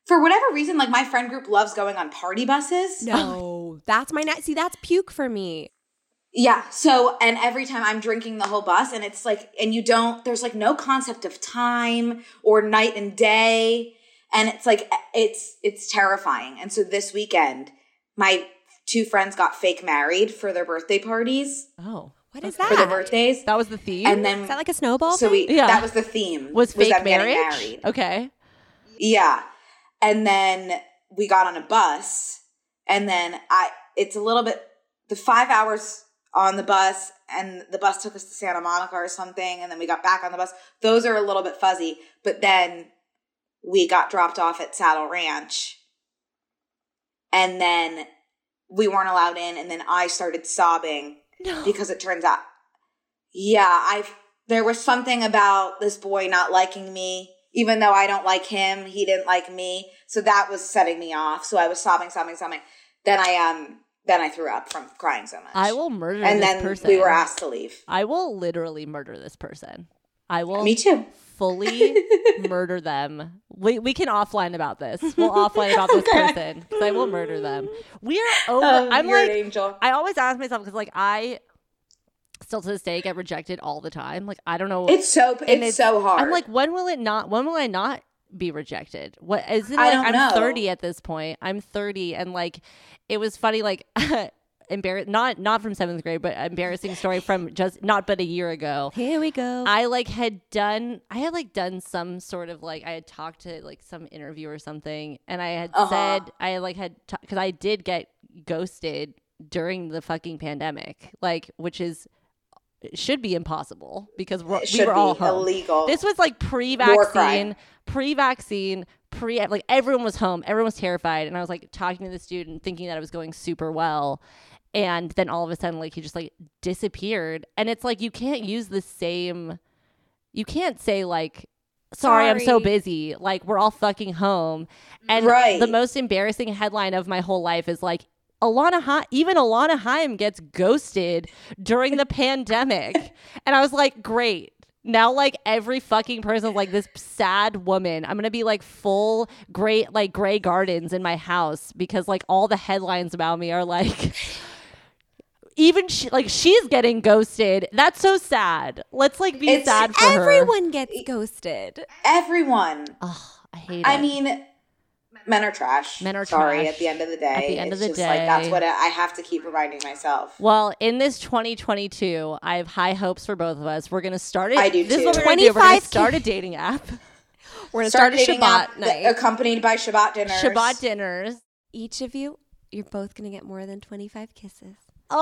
Speaker 4: for whatever reason, like my friend group loves going on party buses.
Speaker 3: No, that's my night. See, that's puke for me.
Speaker 4: Yeah. So, and every time I'm drinking the whole bus, and it's like, and you don't, there's like no concept of time or night and day. And it's like, it's, it's terrifying. And so this weekend, my two friends got fake married for their birthday parties.
Speaker 2: Oh.
Speaker 3: What is that?
Speaker 4: For their birthdays.
Speaker 2: That was the theme?
Speaker 4: And then,
Speaker 3: is that like a snowball
Speaker 4: so
Speaker 3: thing?
Speaker 4: we,
Speaker 2: Yeah.
Speaker 4: that was the theme.
Speaker 2: Was fake
Speaker 4: them getting
Speaker 2: marriage?
Speaker 4: married.
Speaker 2: Okay.
Speaker 4: Yeah. And then we got on a bus, and then I, it's a little bit, the five hours on the bus, and the bus took us to Santa Monica or something, and then we got back on the bus. Those are a little bit fuzzy, but then we got dropped off at Saddle Ranch, and then we weren't allowed in, and then I started sobbing
Speaker 2: No.
Speaker 4: because it turns out, yeah, I there was something about this boy not liking me. Even though I don't like him, he didn't like me. So that was setting me off. So I was sobbing, sobbing, sobbing. Then I um then I threw up from crying so much.
Speaker 2: I will murder
Speaker 4: and
Speaker 2: this
Speaker 4: then
Speaker 2: person.
Speaker 4: we were asked to leave.
Speaker 2: I will literally murder this person. I will
Speaker 4: Me too.
Speaker 2: fully murder them. We we can offline about this. We'll offline about this
Speaker 4: Okay.
Speaker 2: person because I will murder them. We are over.
Speaker 4: Oh,
Speaker 2: I'm
Speaker 4: you're
Speaker 2: like,
Speaker 4: an angel.
Speaker 2: I always ask myself because like I still to this day get rejected all the time. Like I don't know.
Speaker 4: It's so
Speaker 2: and
Speaker 4: it's, so hard.
Speaker 2: I'm like, when will it not? When will I not be rejected? What is it?
Speaker 4: I
Speaker 2: Like,
Speaker 4: don't
Speaker 2: I'm
Speaker 4: know.
Speaker 2: thirty at this point. I'm thirty, and like, it was funny. Like, embarrass not not from seventh grade, but embarrassing story from just not but a year ago.
Speaker 3: Here we go.
Speaker 2: I like had done. I had like done some sort of like I had talked to like some interview or something, and I had
Speaker 4: Uh-huh.
Speaker 2: said I like had because I did get ghosted during the fucking pandemic, like which is. It should be impossible because we're,
Speaker 4: It
Speaker 2: we
Speaker 4: should
Speaker 2: were all
Speaker 4: be
Speaker 2: home.
Speaker 4: illegal.
Speaker 2: This was like
Speaker 4: War
Speaker 2: pre-vaccine,
Speaker 4: crime.
Speaker 2: pre-vaccine, pre like everyone was home, everyone was terrified, and I was like talking to the student, thinking that it was going super well, and then all of a sudden, like he just like disappeared, and it's like you can't use the same, you can't say like. Sorry, I'm so
Speaker 3: Sorry.
Speaker 2: busy. Like we're all fucking home, and
Speaker 4: Right.
Speaker 2: the most embarrassing headline of my whole life is like. Alana Haim, even Alana Haim gets ghosted during the pandemic. And I was like, great. Now, like, every fucking person is like this sad woman. I'm going to be like full great, like, gray gardens in my house because, like, all the headlines about me are like, even she, like, she's getting ghosted. That's so sad. Let's, like, be
Speaker 4: It's-
Speaker 2: sad for her.
Speaker 3: Everyone gets ghosted.
Speaker 4: Everyone.
Speaker 2: Ugh, I hate it.
Speaker 4: I mean, men are trash.
Speaker 2: Men are
Speaker 4: Sorry,
Speaker 2: trash.
Speaker 4: at the end of the day.
Speaker 2: At the end
Speaker 4: it's
Speaker 2: of the
Speaker 4: just like that's
Speaker 2: day.
Speaker 4: what I I have to keep reminding myself.
Speaker 2: Well, in this twenty twenty-two, I have high hopes for both of us. We're going to start it.
Speaker 4: I do
Speaker 2: This is
Speaker 4: too.
Speaker 2: what we're going to do. We're going to
Speaker 3: twenty-five
Speaker 2: start a dating app.
Speaker 3: We're gonna start, a
Speaker 4: dating
Speaker 3: Shabbat
Speaker 4: app
Speaker 3: night.
Speaker 4: that- accompanied by Shabbat dinners.
Speaker 2: Shabbat dinners.
Speaker 3: Each of you, you're both gonna get more than twenty-five kisses.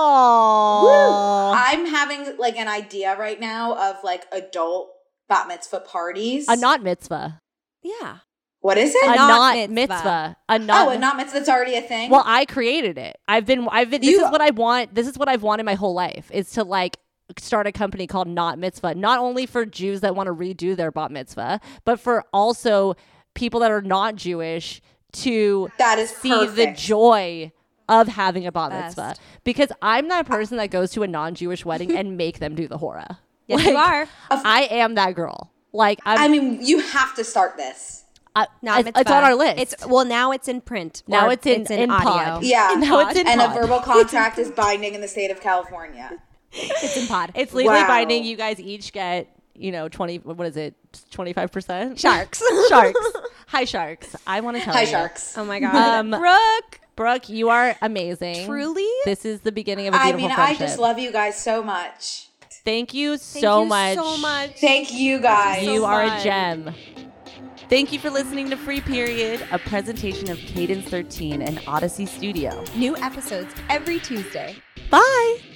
Speaker 2: Oh,
Speaker 4: I'm having like an idea right now of like adult bat mitzvah parties.
Speaker 2: a not mitzvah.
Speaker 3: Yeah.
Speaker 4: What is
Speaker 2: A
Speaker 4: it?
Speaker 3: not
Speaker 2: not
Speaker 3: mitzvah.
Speaker 2: mitzvah. A not.
Speaker 4: Oh, a not mitzvah. That's already a thing.
Speaker 2: Well, I created it. I've been. I've been. This
Speaker 4: You-
Speaker 2: is what I want. This is what I've wanted my whole life. Is to like start a company called Not Mitzvah, not only for Jews that want to redo their bat mitzvah, but for also people that are not Jewish to
Speaker 4: That is
Speaker 2: see the
Speaker 4: perfect.
Speaker 2: joy of having a bat
Speaker 3: Best.
Speaker 2: mitzvah. Because I'm that person that goes to a non-Jewish wedding and make them do the hora.
Speaker 3: Yes,
Speaker 2: Like,
Speaker 3: you are.
Speaker 2: I am that girl. Like I'm.
Speaker 4: I mean, you have to start this.
Speaker 2: I,
Speaker 3: Not
Speaker 2: it's, it's
Speaker 3: mitzvah.
Speaker 2: on our list.
Speaker 3: It's well now it's in print.
Speaker 2: Now
Speaker 3: or
Speaker 2: it's in- in
Speaker 3: audio.
Speaker 2: pod.
Speaker 4: Yeah.
Speaker 2: Now it's in
Speaker 4: and a
Speaker 2: pod.
Speaker 4: verbal contract is binding in the state of California.
Speaker 3: It's in pod.
Speaker 2: It's legally
Speaker 4: Wow.
Speaker 2: binding. You guys each get, you know, twenty. What is it? Twenty-five percent.
Speaker 3: Sharks.
Speaker 2: Sharks. Hi, sharks. I want to tell
Speaker 4: Hi,
Speaker 2: you.
Speaker 4: sharks.
Speaker 3: Oh my god.
Speaker 2: Um,
Speaker 3: Brooke.
Speaker 2: Brooke, you are amazing.
Speaker 3: Truly?
Speaker 2: This is the beginning of a
Speaker 4: I
Speaker 2: beautiful
Speaker 4: mean,
Speaker 2: friendship.
Speaker 4: I just love you guys so much.
Speaker 2: Thank you
Speaker 3: Thank
Speaker 2: so
Speaker 3: you
Speaker 2: much.
Speaker 3: so much.
Speaker 4: Thank you guys.
Speaker 2: You
Speaker 3: so
Speaker 2: are
Speaker 3: fun.
Speaker 2: a gem. Thank you for listening to Free Period, a presentation of Cadence thirteen and Odyssey Studio.
Speaker 3: New episodes every Tuesday.
Speaker 2: Bye.